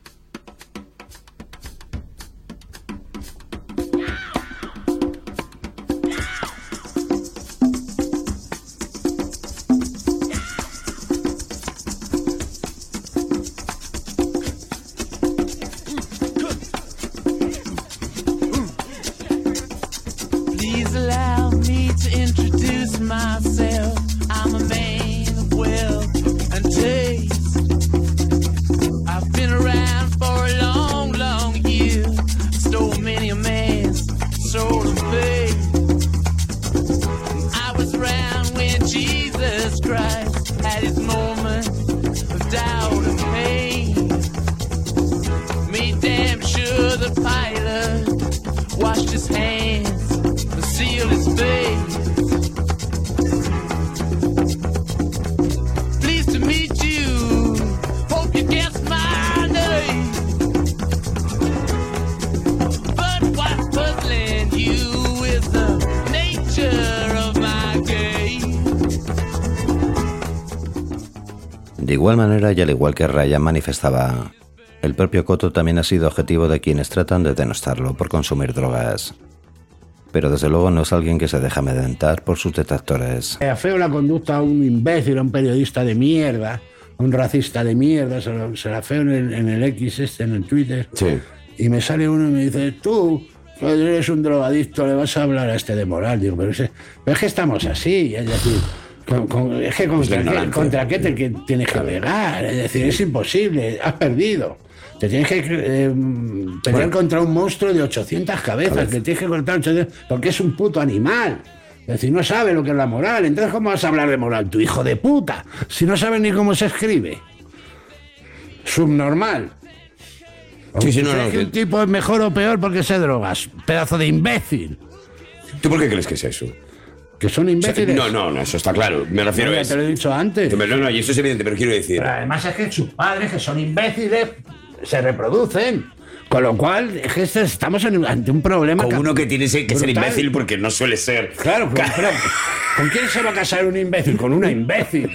De igual manera y al igual que Ryan manifestaba, el propio Coto también ha sido objetivo de quienes tratan de denostarlo por consumir drogas. Pero desde luego no es alguien que se deja amedrentar por sus detractores. Afeo la conducta a un imbécil, a un periodista de mierda, a un racista de mierda, se la afeo en el X en el Twitter. Sí. Y me sale uno y me dice, tú eres un drogadicto, le vas a hablar a este de moral. Digo, pero es que estamos así, es decir... es que contra qué te tienes que alegar, es decir, es imposible, has perdido. Te tienes que pelear contra un monstruo de 800 cabezas, te tienes que cortar 800, porque es un puto animal. Es decir, no sabe lo que es la moral. Entonces, ¿cómo vas a hablar de moral? Tu hijo de puta, si no sabes ni cómo se escribe. Subnormal. Sí, que un tipo es mejor o peor porque se drogas. Pedazo de imbécil. ¿Tú por qué crees que es eso? ¿Que son imbéciles? No, eso está claro. Me refiero a eso. Te lo he dicho antes. No, y eso es evidente, pero quiero decir... Pero además es que sus padres, que son imbéciles, se reproducen. Con lo cual, es que estamos ante un problema... Con uno que tiene que ser imbécil porque no suele ser... Claro, pero ¿con quién se va a casar un imbécil? Con una imbécil.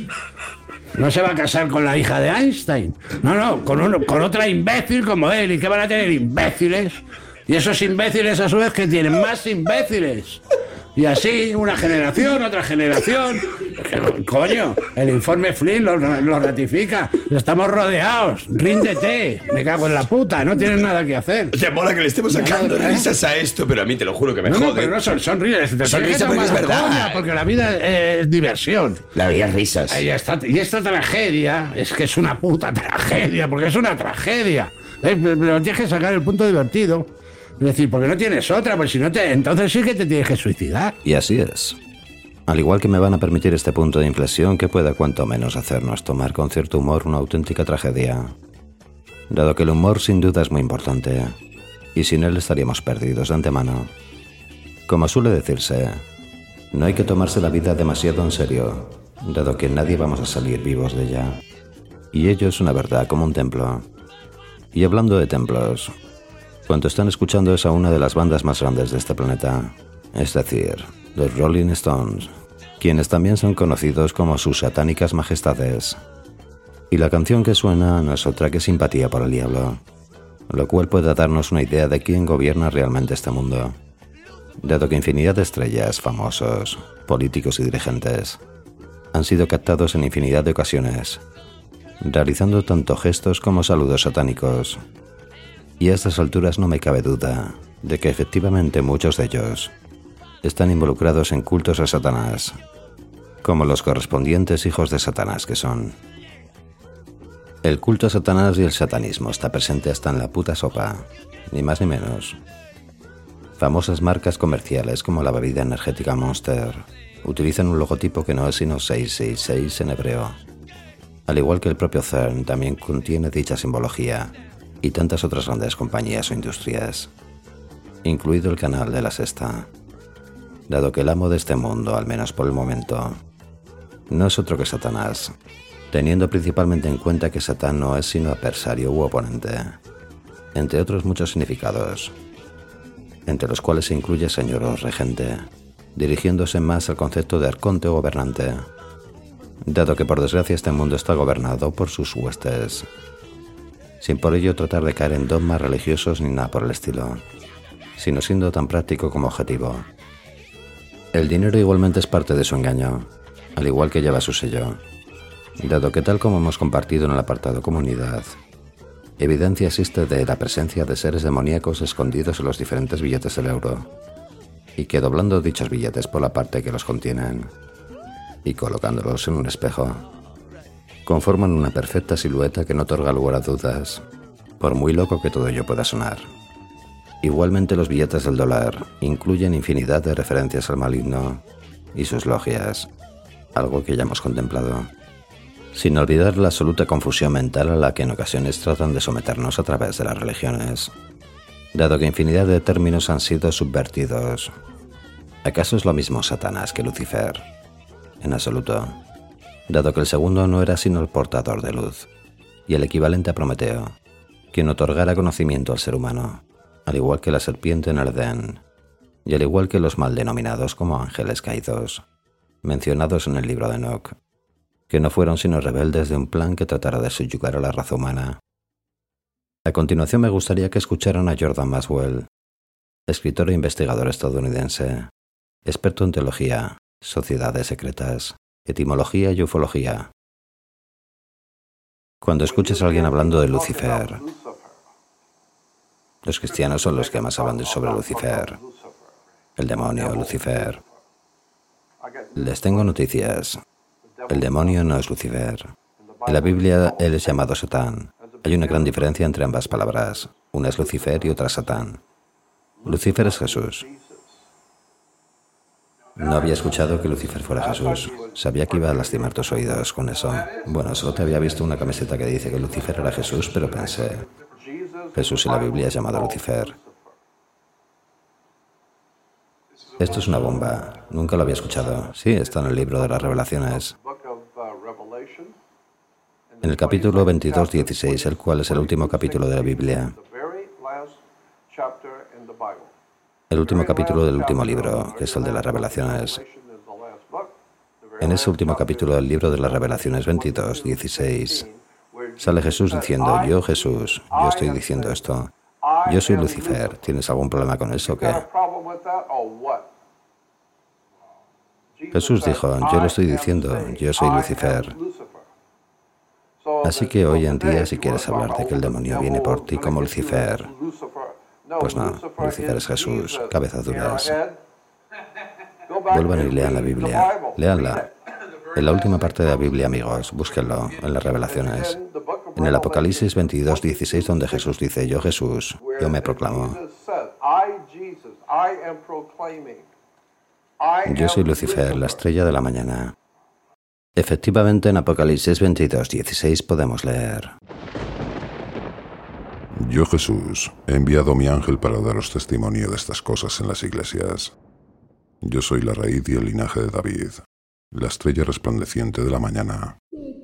No se va a casar con la hija de Einstein. No, con otra imbécil como él. ¿Y qué van a tener imbéciles? Y esos imbéciles a su vez que tienen más imbéciles. Y así, una generación, otra generación. Coño, el informe Flynn lo ratifica. Estamos rodeados. Ríndete. Me cago en la puta. No tienes nada que hacer. Te mola que le estemos sacando risas a esto, pero a mí te lo juro que me jode. No, pero no son risas. Son risas porque es verdad. Porque la vida es diversión. La vida es risas. Y esta tragedia es que es una puta tragedia, porque es una tragedia. Pero tienes que sacar el punto divertido. Es decir, porque no tienes otra, pues si no entonces sí que te tienes que suicidar. Y así es. Al igual que me van a permitir este punto de inflexión que pueda cuanto menos hacernos tomar con cierto humor una auténtica tragedia. Dado que el humor sin duda es muy importante, y sin él estaríamos perdidos de antemano. Como suele decirse, no hay que tomarse la vida demasiado en serio, dado que nadie vamos a salir vivos de ella. Y ello es una verdad como un templo. Y hablando de templos... Cuanto están escuchando es a una de las bandas más grandes de este planeta, es decir, los Rolling Stones, quienes también son conocidos como sus satánicas majestades. Y la canción que suena no es otra que Simpatía por el Diablo, lo cual puede darnos una idea de quién gobierna realmente este mundo, dado que infinidad de estrellas, famosos, políticos y dirigentes han sido captados en infinidad de ocasiones, realizando tanto gestos como saludos satánicos. Y a estas alturas no me cabe duda de que efectivamente muchos de ellos están involucrados en cultos a Satanás, como los correspondientes hijos de Satanás que son. El culto a Satanás y el satanismo está presente hasta en la puta sopa, ni más ni menos. Famosas marcas comerciales como la bebida energética Monster utilizan un logotipo que no es sino 666 en hebreo. Al igual que el propio CERN, también contiene dicha simbología y tantas otras grandes compañías o industrias, incluido el canal de La Sexta, dado que el amo de este mundo, al menos por el momento, no es otro que Satanás, teniendo principalmente en cuenta que Satán no es sino adversario u oponente, entre otros muchos significados, entre los cuales se incluye señor o regente, dirigiéndose más al concepto de arconte o gobernante, dado que por desgracia este mundo está gobernado por sus huestes, sin por ello tratar de caer en dogmas religiosos ni nada por el estilo, sino siendo tan práctico como objetivo. El dinero igualmente es parte de su engaño, al igual que lleva su sello, dado que tal como hemos compartido en el apartado comunidad, evidencia existe de la presencia de seres demoníacos escondidos en los diferentes billetes del euro, y que doblando dichos billetes por la parte que los contienen y colocándolos en un espejo, conforman una perfecta silueta que no otorga lugar a dudas, por muy loco que todo ello pueda sonar. Igualmente los billetes del dólar incluyen infinidad de referencias al maligno y sus logias, algo que ya hemos contemplado, sin olvidar la absoluta confusión mental a la que en ocasiones tratan de someternos a través de las religiones, dado que infinidad de términos han sido subvertidos. ¿Acaso es lo mismo Satanás que Lucifer? En absoluto, dado que el segundo no era sino el portador de luz, y el equivalente a Prometeo, quien otorgara conocimiento al ser humano, al igual que la serpiente en el Edén, y al igual que los mal denominados como ángeles caídos, mencionados en el libro de Enoch, que no fueron sino rebeldes de un plan que tratara de subyugar a la raza humana. A continuación me gustaría que escucharan a Jordan Maxwell, escritor e investigador estadounidense, experto en teología, sociedades secretas, etimología y ufología. Cuando escuches a alguien hablando de Lucifer, los cristianos son los que más hablan sobre Lucifer, el demonio, Lucifer. Les tengo noticias. El demonio no es Lucifer. En la Biblia él es llamado Satán. Hay una gran diferencia entre ambas palabras. Una es Lucifer y otra Satán. Lucifer es Jesús. No había escuchado que Lucifer fuera Jesús. Sabía que iba a lastimar tus oídos con eso. Bueno, solo te había visto una camiseta que dice que Lucifer era Jesús, pero pensé, Jesús en la Biblia es llamado Lucifer. Esto es una bomba. Nunca lo había escuchado. Sí, está en el libro de las Revelaciones. En el capítulo 22:16, el cual es el último capítulo de la Biblia. El último capítulo del último libro, que es el de las Revelaciones. En ese último capítulo del libro de las Revelaciones 22:16, sale Jesús diciendo, yo Jesús, yo estoy diciendo esto. Yo soy Lucifer. ¿Tienes algún problema con eso o qué? Jesús dijo, yo lo estoy diciendo, yo soy Lucifer. Así que hoy en día, si quieres hablar de que el demonio viene por ti como Lucifer, pues no, Lucifer es Jesús, cabezas duras. Vuelvan y lean la Biblia, léanla. En la última parte de la Biblia, amigos, búsquenlo, en las Revelaciones. En el Apocalipsis 22:16, donde Jesús dice, yo Jesús, yo me proclamo. Yo soy Lucifer, la estrella de la mañana. Efectivamente, en Apocalipsis 22:16 podemos leer. Yo Jesús, he enviado mi ángel para daros testimonio de estas cosas en las iglesias. Yo soy la raíz y el linaje de David, la estrella resplandeciente de la mañana.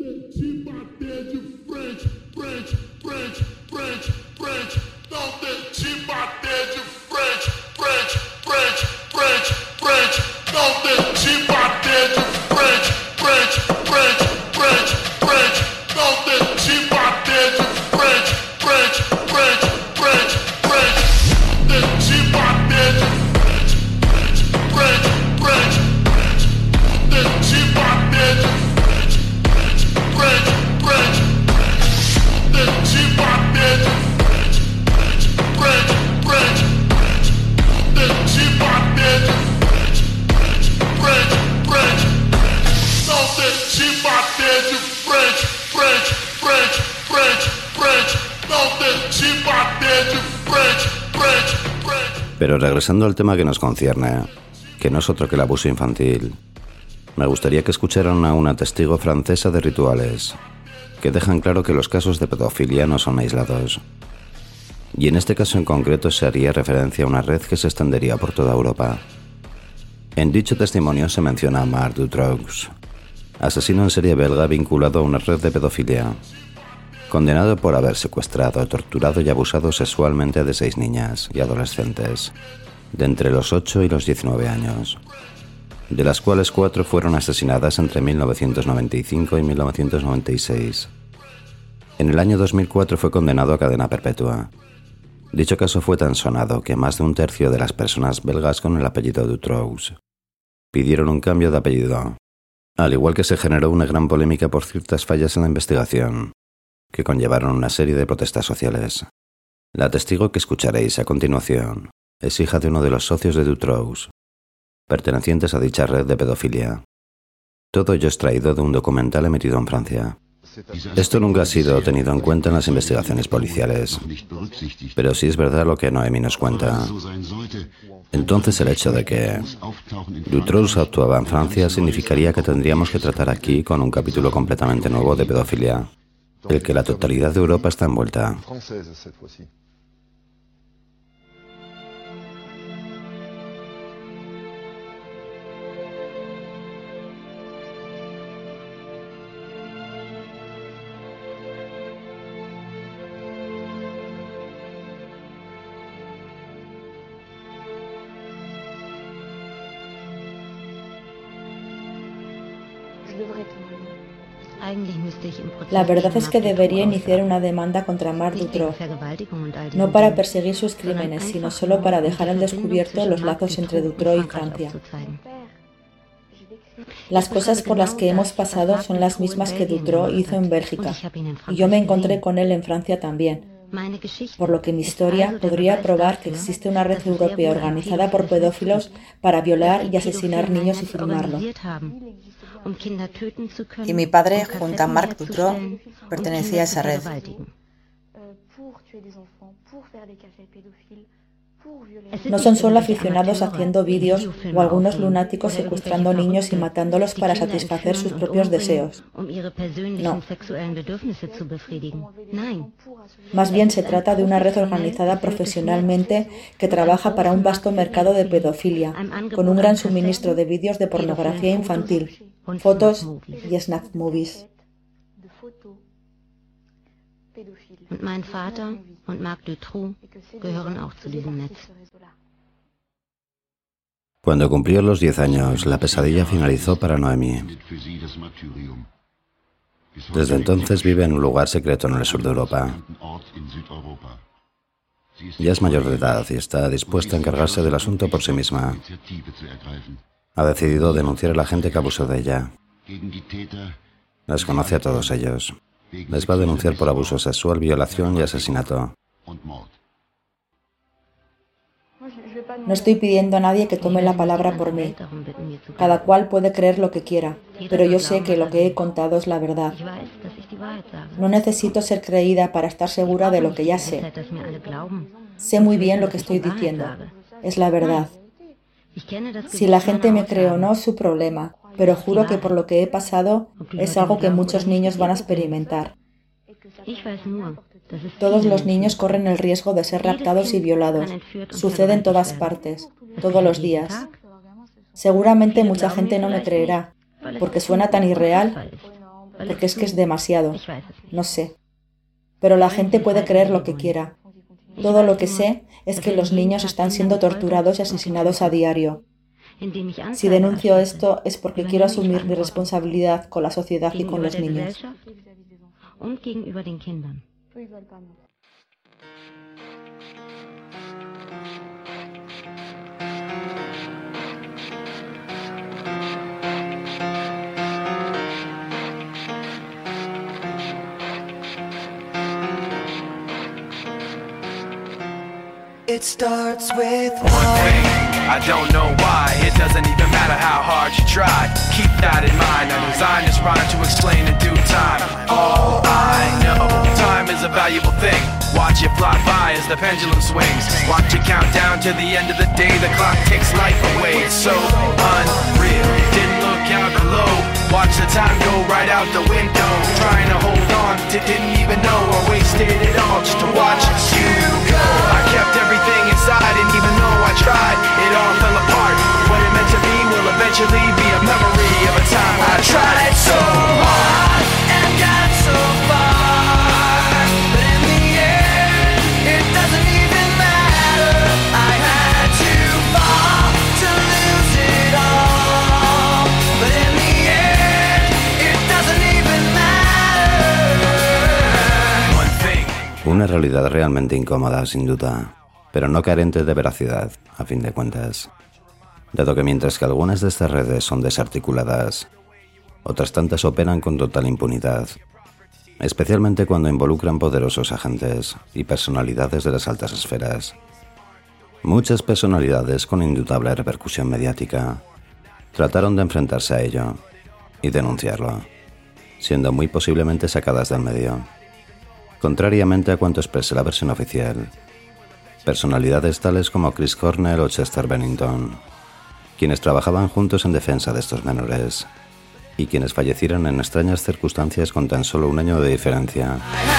Pero regresando al tema que nos concierne, que no es otro que el abuso infantil, me gustaría que escucharan a una testigo francesa de rituales, que dejan claro que los casos de pedofilia no son aislados. Y en este caso en concreto se haría referencia a una red que se extendería por toda Europa. En dicho testimonio se menciona a Marc Dutroux, asesino en serie belga vinculado a una red de pedofilia, condenado por haber secuestrado, torturado y abusado sexualmente de 6 niñas y adolescentes, de entre los 8 y los 19 años, de las cuales 4 fueron asesinadas entre 1995 y 1996. En el año 2004 fue condenado a cadena perpetua. Dicho caso fue tan sonado que más de un tercio de las personas belgas con el apellido Dutroux pidieron un cambio de apellido, al igual que se generó una gran polémica por ciertas fallas en la investigación, que conllevaron una serie de protestas sociales. La testigo que escucharéis a continuación es hija de uno de los socios de Dutroux, pertenecientes a dicha red de pedofilia. Todo ello extraído de un documental emitido en Francia. Esto nunca ha sido tenido en cuenta en las investigaciones policiales, pero sí es verdad lo que Noemi nos cuenta. Entonces el hecho de que Dutroux actuaba en Francia significaría que tendríamos que tratar aquí con un capítulo completamente nuevo de pedofilia, el que la totalidad de Europa está envuelta. La verdad es que debería iniciar una demanda contra Marc Dutroux, no para perseguir sus crímenes, sino solo para dejar al descubierto los lazos entre Dutroux y Francia. Las cosas por las que hemos pasado son las mismas que Dutroux hizo en Bélgica, y yo me encontré con él en Francia también, por lo que mi historia podría probar que existe una red europea organizada por pedófilos para violar y asesinar niños y filmarlo. Y mi padre, junto a Marc Dutroux, pertenecía a esa red. No son solo aficionados haciendo vídeos o algunos lunáticos secuestrando niños y matándolos para satisfacer sus propios deseos. No. Más bien se trata de una red organizada profesionalmente que trabaja para un vasto mercado de pedofilia, con un gran suministro de vídeos de pornografía infantil, fotos y snack movies. Und mein Vater und Marc Dutroux gehören auch zu diesem Netz. Cuando cumplió los 10 años, la pesadilla finalizó para Noemi. Desde entonces vive en un lugar secreto en el sur de Europa. Ya es mayor de edad y está dispuesta a encargarse del asunto por sí misma. Ha decidido denunciar a la gente que abusó de ella. Las conoce a todos ellos. Les va a denunciar por abuso sexual, violación y asesinato. No estoy pidiendo a nadie que tome la palabra por mí. Cada cual puede creer lo que quiera, pero yo sé que lo que he contado es la verdad. No necesito ser creída para estar segura de lo que ya sé. Sé muy bien lo que estoy diciendo. Es la verdad. Si la gente me cree o no, es su problema, pero juro que por lo que he pasado es algo que muchos niños van a experimentar. Todos los niños corren el riesgo de ser raptados y violados. Sucede en todas partes, todos los días. Seguramente mucha gente no me creerá, porque suena tan irreal, porque es que es demasiado, no sé. Pero la gente puede creer lo que quiera. Todo lo que sé es que los niños están siendo torturados y asesinados a diario. Si denuncio esto es porque quiero asumir mi responsabilidad con la sociedad y con los niños. It starts with one thing, I don't know why. It doesn't even matter how hard you try. Keep that in mind, I designed this rhyme to explain in due time. All I know, time is a valuable thing. Watch it fly by as the pendulum swings. Watch it count down to the end of the day. The clock takes life away, it's so unreal. Didn't look out below, Watch the time go right out the window. Trying to hold on, didn't even know I wasted it all just to watch you go. I kept everything inside, and even though I tried, it all fell apart. What it meant to be will eventually be a memory of a time I tried so hard and got so far, but in the end, it doesn't even matter. I had to fall to lose it all, but in the end, it doesn't even matter. One thing. Una realidad realmente incómoda, sin duda, pero no carente de veracidad, a fin de cuentas. Dado que mientras que algunas de estas redes son desarticuladas, otras tantas operan con total impunidad, especialmente cuando involucran poderosos agentes y personalidades de las altas esferas. Muchas personalidades con indudable repercusión mediática trataron de enfrentarse a ello y denunciarlo, siendo muy posiblemente sacadas del medio. Contrariamente a cuanto expresa la versión oficial, personalidades tales como Chris Cornell o Chester Bennington, quienes trabajaban juntos en defensa de estos menores y quienes fallecieron en extrañas circunstancias con tan solo un año de diferencia.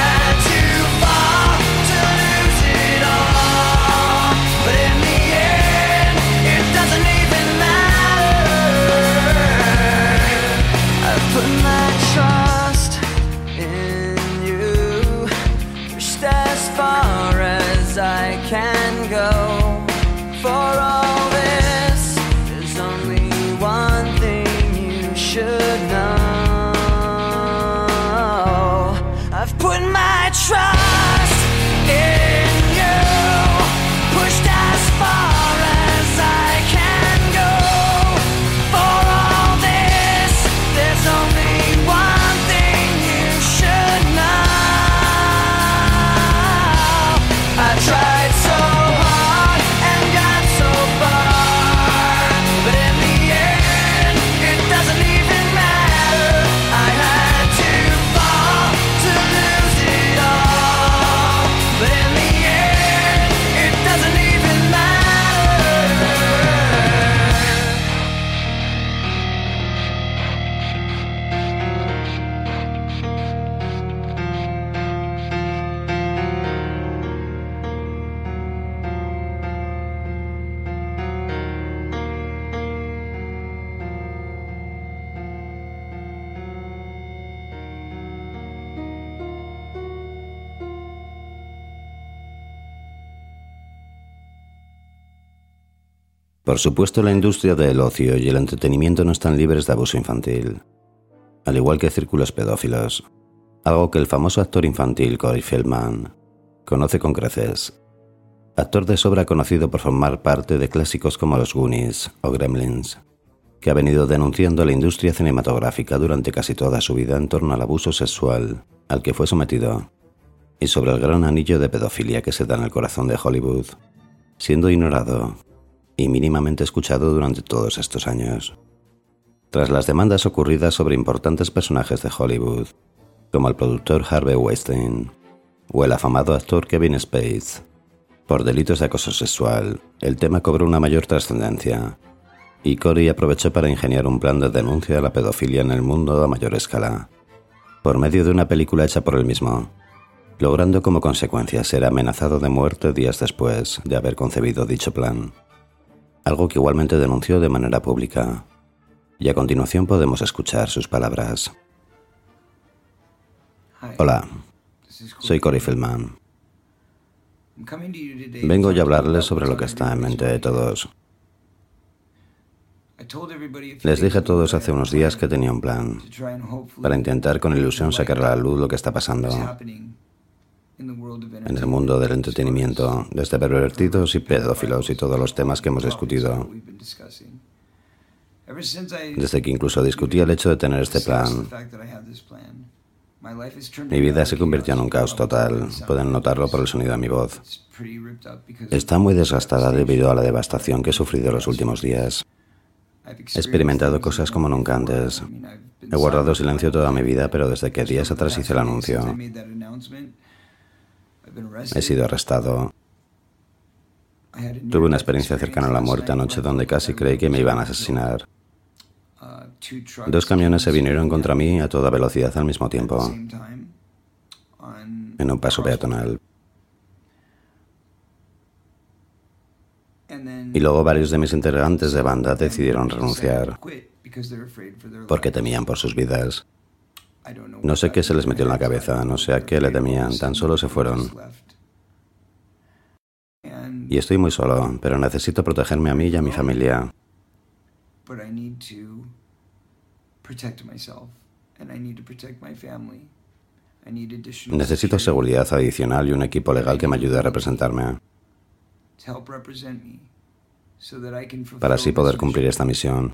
Por supuesto, la industria del ocio y el entretenimiento no están libres de abuso infantil, al igual que círculos pedófilos, algo que el famoso actor infantil Corey Feldman conoce con creces. Actor de sobra conocido por formar parte de clásicos como Los Goonies o Gremlins, que ha venido denunciando a la industria cinematográfica durante casi toda su vida en torno al abuso sexual al que fue sometido, y sobre el gran anillo de pedofilia que se da en el corazón de Hollywood, siendo ignorado y mínimamente escuchado durante todos estos años. Tras las demandas ocurridas sobre importantes personajes de Hollywood, como el productor Harvey Weinstein o el afamado actor Kevin Spacey, por delitos de acoso sexual, el tema cobró una mayor trascendencia, y Corey aprovechó para ingeniar un plan de denuncia de la pedofilia en el mundo a mayor escala, por medio de una película hecha por él mismo, logrando como consecuencia ser amenazado de muerte días después de haber concebido dicho plan, algo que igualmente denunció de manera pública, y a continuación podemos escuchar sus palabras. Hola, soy Corey Feldman. Vengo hoy a hablarles sobre lo que está en mente de todos. Les dije a todos hace unos días que tenía un plan, para intentar con ilusión sacar a la luz lo que está pasando en el mundo del entretenimiento, desde pervertidos y pedófilos y todos los temas que hemos discutido. Desde que incluso discutí el hecho de tener este plan, mi vida se convirtió en un caos total. Pueden notarlo por el sonido de mi voz. Está muy desgastada debido a la devastación que he sufrido los últimos días. He experimentado cosas como nunca antes. He guardado silencio toda mi vida, pero desde que días atrás hice el anuncio, he sido arrestado. Tuve una experiencia cercana a la muerte anoche donde casi creí que me iban a asesinar. 2 camiones se vinieron contra mí a toda velocidad al mismo tiempo, en un paso peatonal. Y luego varios de mis integrantes de banda decidieron renunciar porque temían por sus vidas. No sé qué se les metió en la cabeza, no sé a qué le temían, tan solo se fueron. Y estoy muy solo, pero necesito protegerme a mí y a mi familia. Necesito seguridad adicional y un equipo legal que me ayude a representarme, para así poder cumplir esta misión.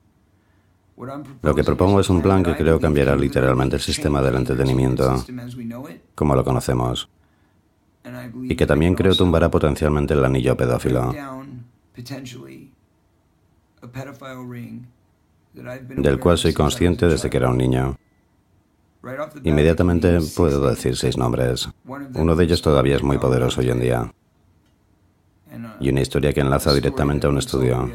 Lo que propongo es un plan que creo cambiará literalmente el sistema del entretenimiento, como lo conocemos, y que también creo tumbará potencialmente el anillo pedófilo, del cual soy consciente desde que era un niño. Inmediatamente puedo decir 6 nombres. Uno de ellos todavía es muy poderoso hoy en día, y una historia que enlaza directamente a un estudio.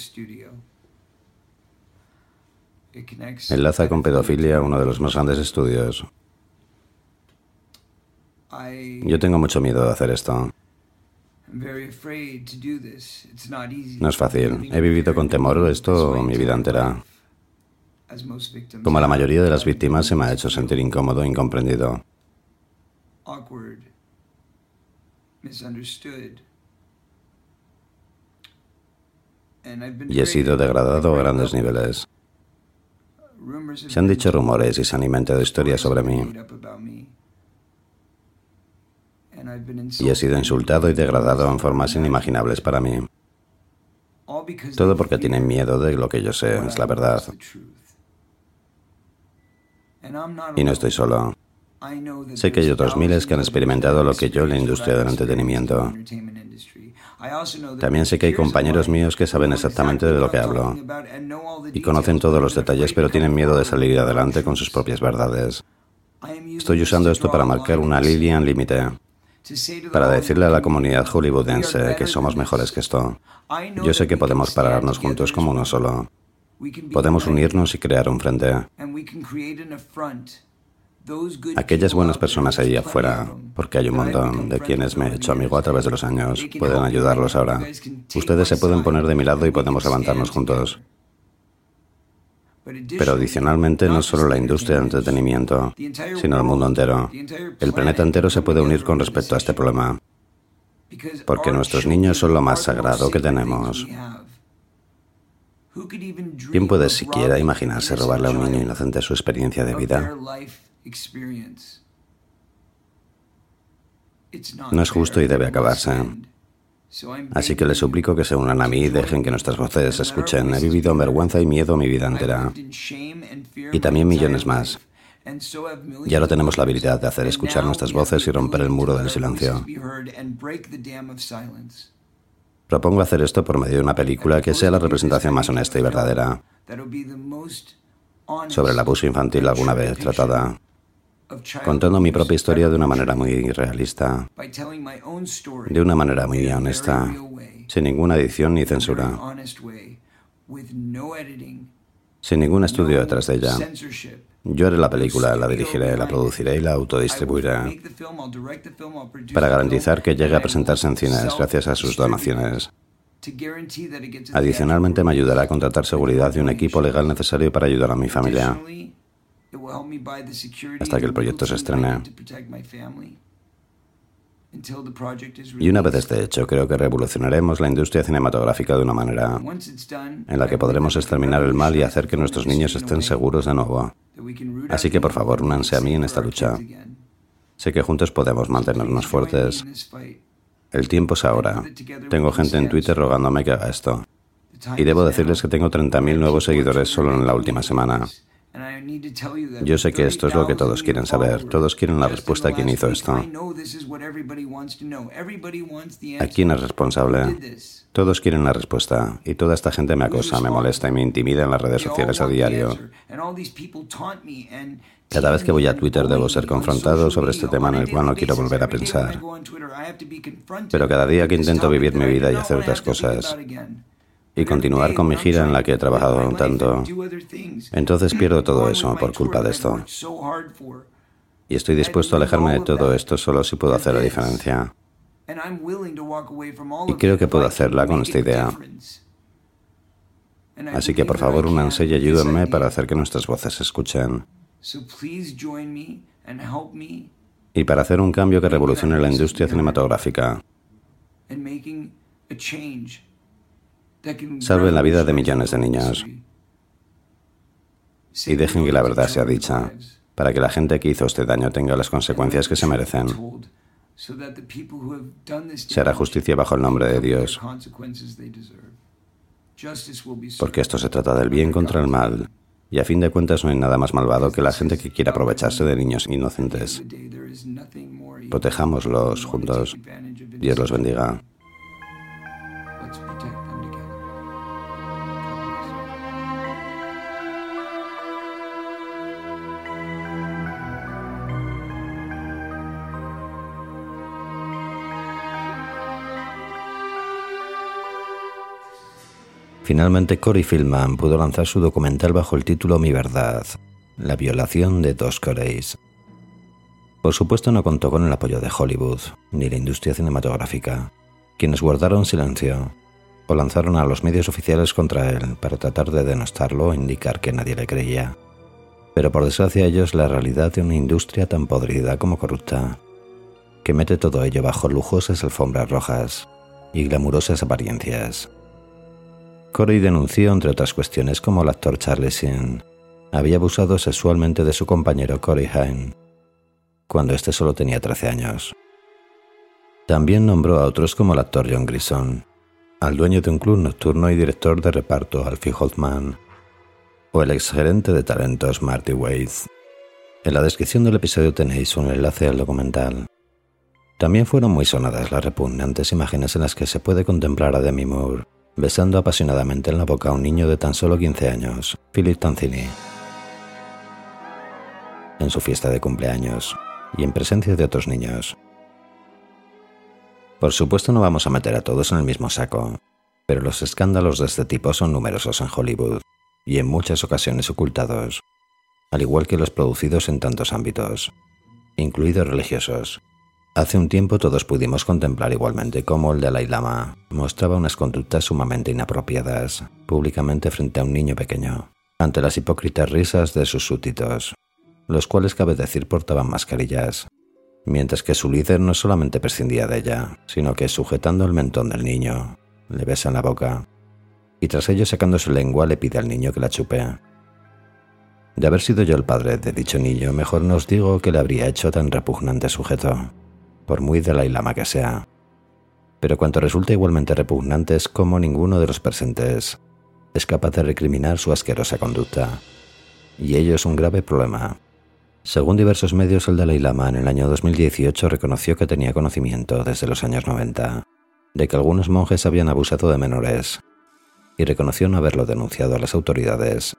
Enlaza con pedofilia uno de los más grandes estudios. Yo tengo mucho miedo de hacer esto. No es fácil. He vivido con temor esto mi vida entera. Como la mayoría de las víctimas, se me ha hecho sentir incómodo e incomprendido. Y he sido degradado a grandes niveles. Se han dicho rumores y se han inventado historias sobre mí. Y he sido insultado y degradado en formas inimaginables para mí. Todo porque tienen miedo de lo que yo sé es la verdad. Y no estoy solo. Sé que hay otros miles que han experimentado lo que yo en la industria del entretenimiento. También sé que hay compañeros míos que saben exactamente de lo que hablo y conocen todos los detalles, pero tienen miedo de salir adelante con sus propias verdades. Estoy usando esto para marcar una línea en límite, para decirle a la comunidad hollywoodense que somos mejores que esto. Yo sé que podemos pararnos juntos como uno solo. Podemos unirnos y crear un frente. Aquellas buenas personas allí afuera, porque hay un montón de quienes me he hecho amigo a través de los años, pueden ayudarlos ahora. Ustedes se pueden poner de mi lado y podemos levantarnos juntos. Pero adicionalmente, no solo la industria del entretenimiento, sino el mundo entero. El planeta entero se puede unir con respecto a este problema, porque nuestros niños son lo más sagrado que tenemos. ¿Quién puede siquiera imaginarse robarle a un niño inocente su experiencia de vida? No es justo y debe acabarse. Así que les suplico que se unan a mí y dejen que nuestras voces se escuchen. He vivido en vergüenza y miedo mi vida entera. Y también millones más. Y ahora tenemos la habilidad de hacer escuchar nuestras voces y romper el muro del silencio. Propongo hacer esto por medio de una película que sea la representación más honesta y verdadera sobre el abuso infantil alguna vez tratada, contando mi propia historia de una manera muy realista, de una manera muy honesta, sin ninguna edición ni censura, sin ningún estudio detrás de ella. Yo haré la película, la dirigiré, la produciré y la autodistribuiré para garantizar que llegue a presentarse en cines gracias a sus donaciones. Adicionalmente, me ayudará a contratar seguridad y un equipo legal necesario para ayudar a mi familia hasta que el proyecto se estrene. Y una vez esté hecho, creo que revolucionaremos la industria cinematográfica de una manera en la que podremos exterminar el mal y hacer que nuestros niños estén seguros de nuevo. Así que, por favor, únanse a mí en esta lucha. Sé que juntos podemos mantenernos fuertes. El tiempo es ahora. Tengo gente en Twitter rogándome que haga esto. Y debo decirles que tengo 30.000 nuevos seguidores solo en la última semana. Yo sé que esto es lo que todos quieren saber. Todos quieren la respuesta a quién hizo esto. ¿A quién es responsable? Todos quieren la respuesta. Y toda esta gente me acosa, me molesta y me intimida en las redes sociales a diario. Cada vez que voy a Twitter debo ser confrontado sobre este tema en el cual no quiero volver a pensar. Pero cada día que intento vivir mi vida y hacer otras cosas, y continuar con mi gira en la que he trabajado tanto. Entonces pierdo todo eso por culpa de esto. Y estoy dispuesto a alejarme de todo esto solo si puedo hacer la diferencia. Y creo que puedo hacerla con esta idea. Así que por favor únanse y ayúdenme para hacer que nuestras voces se escuchen. Y para hacer un cambio que revolucione la industria cinematográfica. Salven la vida de millones de niños. Y dejen que la verdad sea dicha, para que la gente que hizo este daño tenga las consecuencias que se merecen. Se hará justicia bajo el nombre de Dios. Porque esto se trata del bien contra el mal. Y a fin de cuentas no hay nada más malvado que la gente que quiera aprovecharse de niños inocentes. Protejámoslos juntos. Dios los bendiga. Finalmente, Corey Feldman pudo lanzar su documental bajo el título Mi Verdad, la violación de 2 Coreys. Por supuesto no contó con el apoyo de Hollywood, ni la industria cinematográfica, quienes guardaron silencio o lanzaron a los medios oficiales contra él para tratar de denostarlo o indicar que nadie le creía. Pero por desgracia ellos es la realidad de una industria tan podrida como corrupta, que mete todo ello bajo lujosas alfombras rojas y glamurosas apariencias. Corey denunció, entre otras cuestiones, como el actor Charlie Sheen había abusado sexualmente de su compañero Corey Haim, cuando éste solo tenía 13 años. También nombró a otros como el actor John Grison, al dueño de un club nocturno y director de reparto Alfie Hoffman, o el exgerente de talentos Marty Weiss. En la descripción del episodio tenéis un enlace al documental. También fueron muy sonadas las repugnantes imágenes en las que se puede contemplar a Demi Moore besando apasionadamente en la boca a un niño de tan solo 15 años, Philip Tanzini, en su fiesta de cumpleaños y en presencia de otros niños. Por supuesto no vamos a meter a todos en el mismo saco, pero los escándalos de este tipo son numerosos en Hollywood y en muchas ocasiones ocultados, al igual que los producidos en tantos ámbitos, incluidos religiosos. Hace un tiempo todos pudimos contemplar igualmente cómo el Dalai Lama mostraba unas conductas sumamente inapropiadas públicamente frente a un niño pequeño, ante las hipócritas risas de sus súbditos, los cuales cabe decir portaban mascarillas, mientras que su líder no solamente prescindía de ella, sino que sujetando el mentón del niño, le besa en la boca, y tras ello sacando su lengua le pide al niño que la chupe. De haber sido yo el padre de dicho niño, mejor no os digo que le habría hecho tan repugnante sujeto, por muy Dalai Lama que sea. Pero cuanto resulta igualmente repugnante es como ninguno de los presentes es capaz de recriminar su asquerosa conducta. Y ello es un grave problema. Según diversos medios, el Dalai Lama en el año 2018 reconoció que tenía conocimiento desde los años 90 de que algunos monjes habían abusado de menores y reconoció no haberlo denunciado a las autoridades.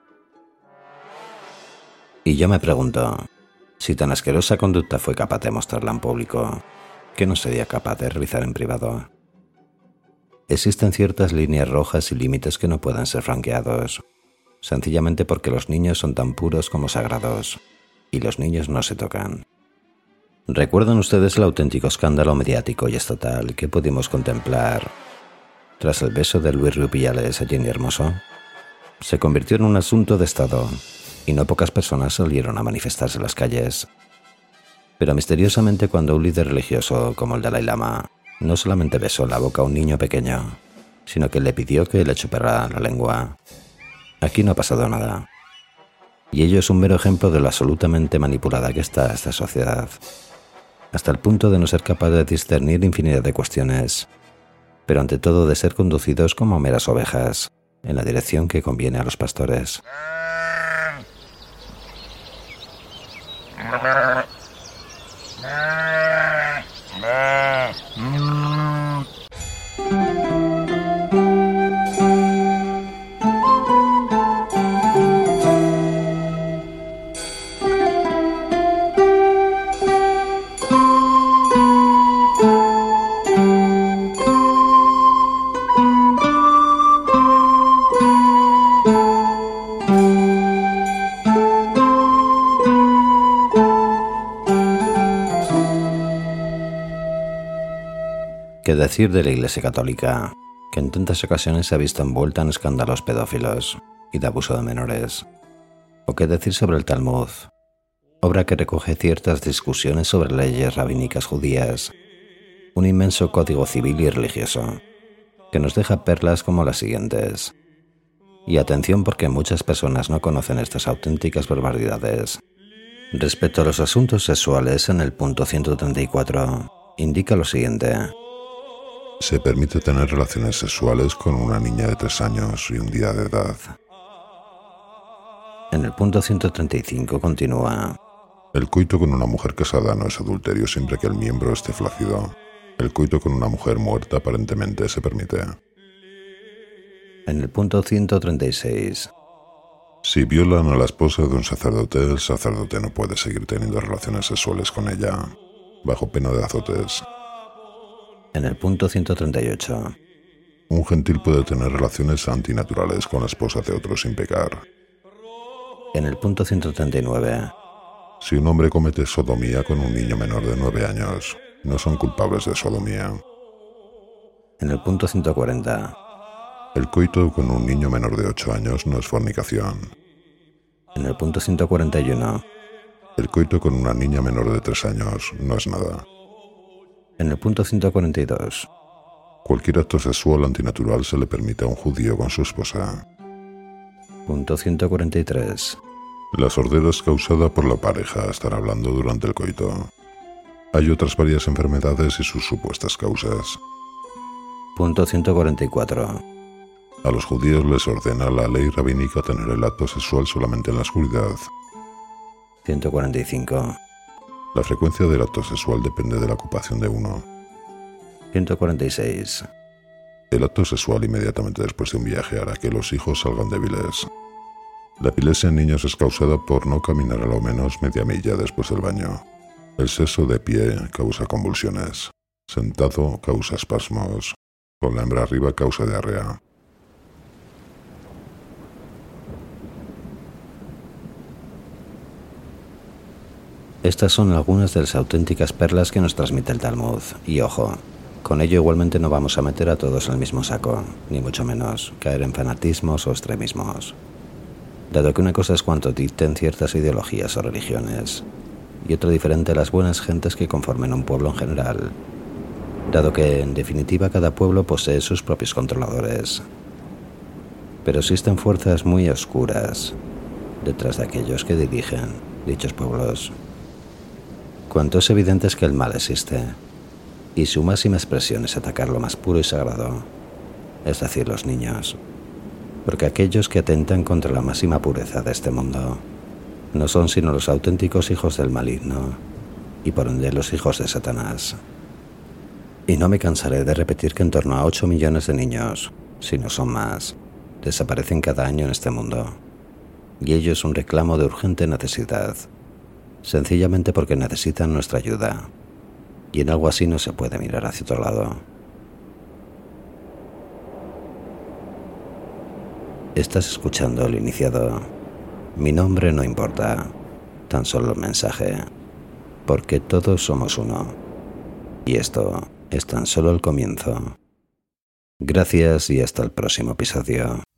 Y yo me pregunto, si tan asquerosa conducta fue capaz de mostrarla en público, ¿qué no sería capaz de realizar en privado? Existen ciertas líneas rojas y límites que no pueden ser franqueados, sencillamente porque los niños son tan puros como sagrados, y los niños no se tocan. ¿Recuerdan ustedes el auténtico escándalo mediático y estatal que pudimos contemplar tras el beso de Luis Rubiales a Jenny Hermoso? Se convirtió en un asunto de Estado, y no pocas personas salieron a manifestarse en las calles. Pero misteriosamente cuando un líder religioso como el Dalai Lama no solamente besó la boca a un niño pequeño, sino que le pidió que le chupara la lengua, aquí no ha pasado nada. Y ello es un mero ejemplo de lo absolutamente manipulada que está esta sociedad, hasta el punto de no ser capaz de discernir infinidad de cuestiones, pero ante todo de ser conducidos como meras ovejas, en la dirección que conviene a los pastores. ¿Qué decir de la Iglesia Católica, que en tantas ocasiones se ha visto envuelta en escándalos pedófilos y de abuso de menores? ¿O qué decir sobre el Talmud, obra que recoge ciertas discusiones sobre leyes rabínicas judías, un inmenso código civil y religioso, que nos deja perlas como las siguientes? Y atención, porque muchas personas no conocen estas auténticas barbaridades. Respecto a los asuntos sexuales, en el punto 134, indica lo siguiente. Se permite tener relaciones sexuales con una niña de 3 años y un día de edad. En el punto 135 continúa. El coito con una mujer casada no es adulterio siempre que el miembro esté flácido. El coito con una mujer muerta aparentemente se permite. En el punto 136. Si violan a la esposa de un sacerdote, el sacerdote no puede seguir teniendo relaciones sexuales con ella, bajo pena de azotes. En el punto 138. Un gentil puede tener relaciones antinaturales con la esposa de otro sin pecar. En el punto 139. Si un hombre comete sodomía con un niño menor de 9 años, no son culpables de sodomía. En el punto 140. El coito con un niño menor de 8 años no es fornicación. En el punto 141. El coito con una niña menor de 3 años no es nada. En el punto 142. Cualquier acto sexual antinatural se le permite a un judío con su esposa. Punto 143. La sordera es causada por la pareja estar hablando durante el coito. Hay otras varias enfermedades y sus supuestas causas. Punto 144. A los judíos les ordena la ley rabínica tener el acto sexual solamente en la oscuridad. 145. La frecuencia del acto sexual depende de la ocupación de uno. 146. El acto sexual inmediatamente después de un viaje hará que los hijos salgan débiles. La epilepsia en niños es causada por no caminar a lo menos media milla después del baño. El sexo de pie causa convulsiones. Sentado causa espasmos. Con la hembra arriba causa diarrea. Estas son algunas de las auténticas perlas que nos transmite el Talmud. Y ojo, con ello igualmente no vamos a meter a todos en el mismo saco, ni mucho menos caer en fanatismos o extremismos. Dado que una cosa es cuanto dicten ciertas ideologías o religiones, y otra diferente las buenas gentes que conformen un pueblo en general, dado que, en definitiva, cada pueblo posee sus propios controladores. Pero existen fuerzas muy oscuras detrás de aquellos que dirigen dichos pueblos. Cuanto es evidente es que el mal existe, y su máxima expresión es atacar lo más puro y sagrado, es decir, los niños, porque aquellos que atentan contra la máxima pureza de este mundo no son sino los auténticos hijos del maligno, y por ende los hijos de Satanás. Y no me cansaré de repetir que en torno a 8 millones de niños, si no son más, desaparecen cada año en este mundo, y ello es un reclamo de urgente necesidad, sencillamente porque necesitan nuestra ayuda, y en algo así no se puede mirar hacia otro lado. Estás escuchando El Iniciado. Mi nombre no importa, tan solo el mensaje, porque todos somos uno, y esto es tan solo el comienzo. Gracias y hasta el próximo episodio.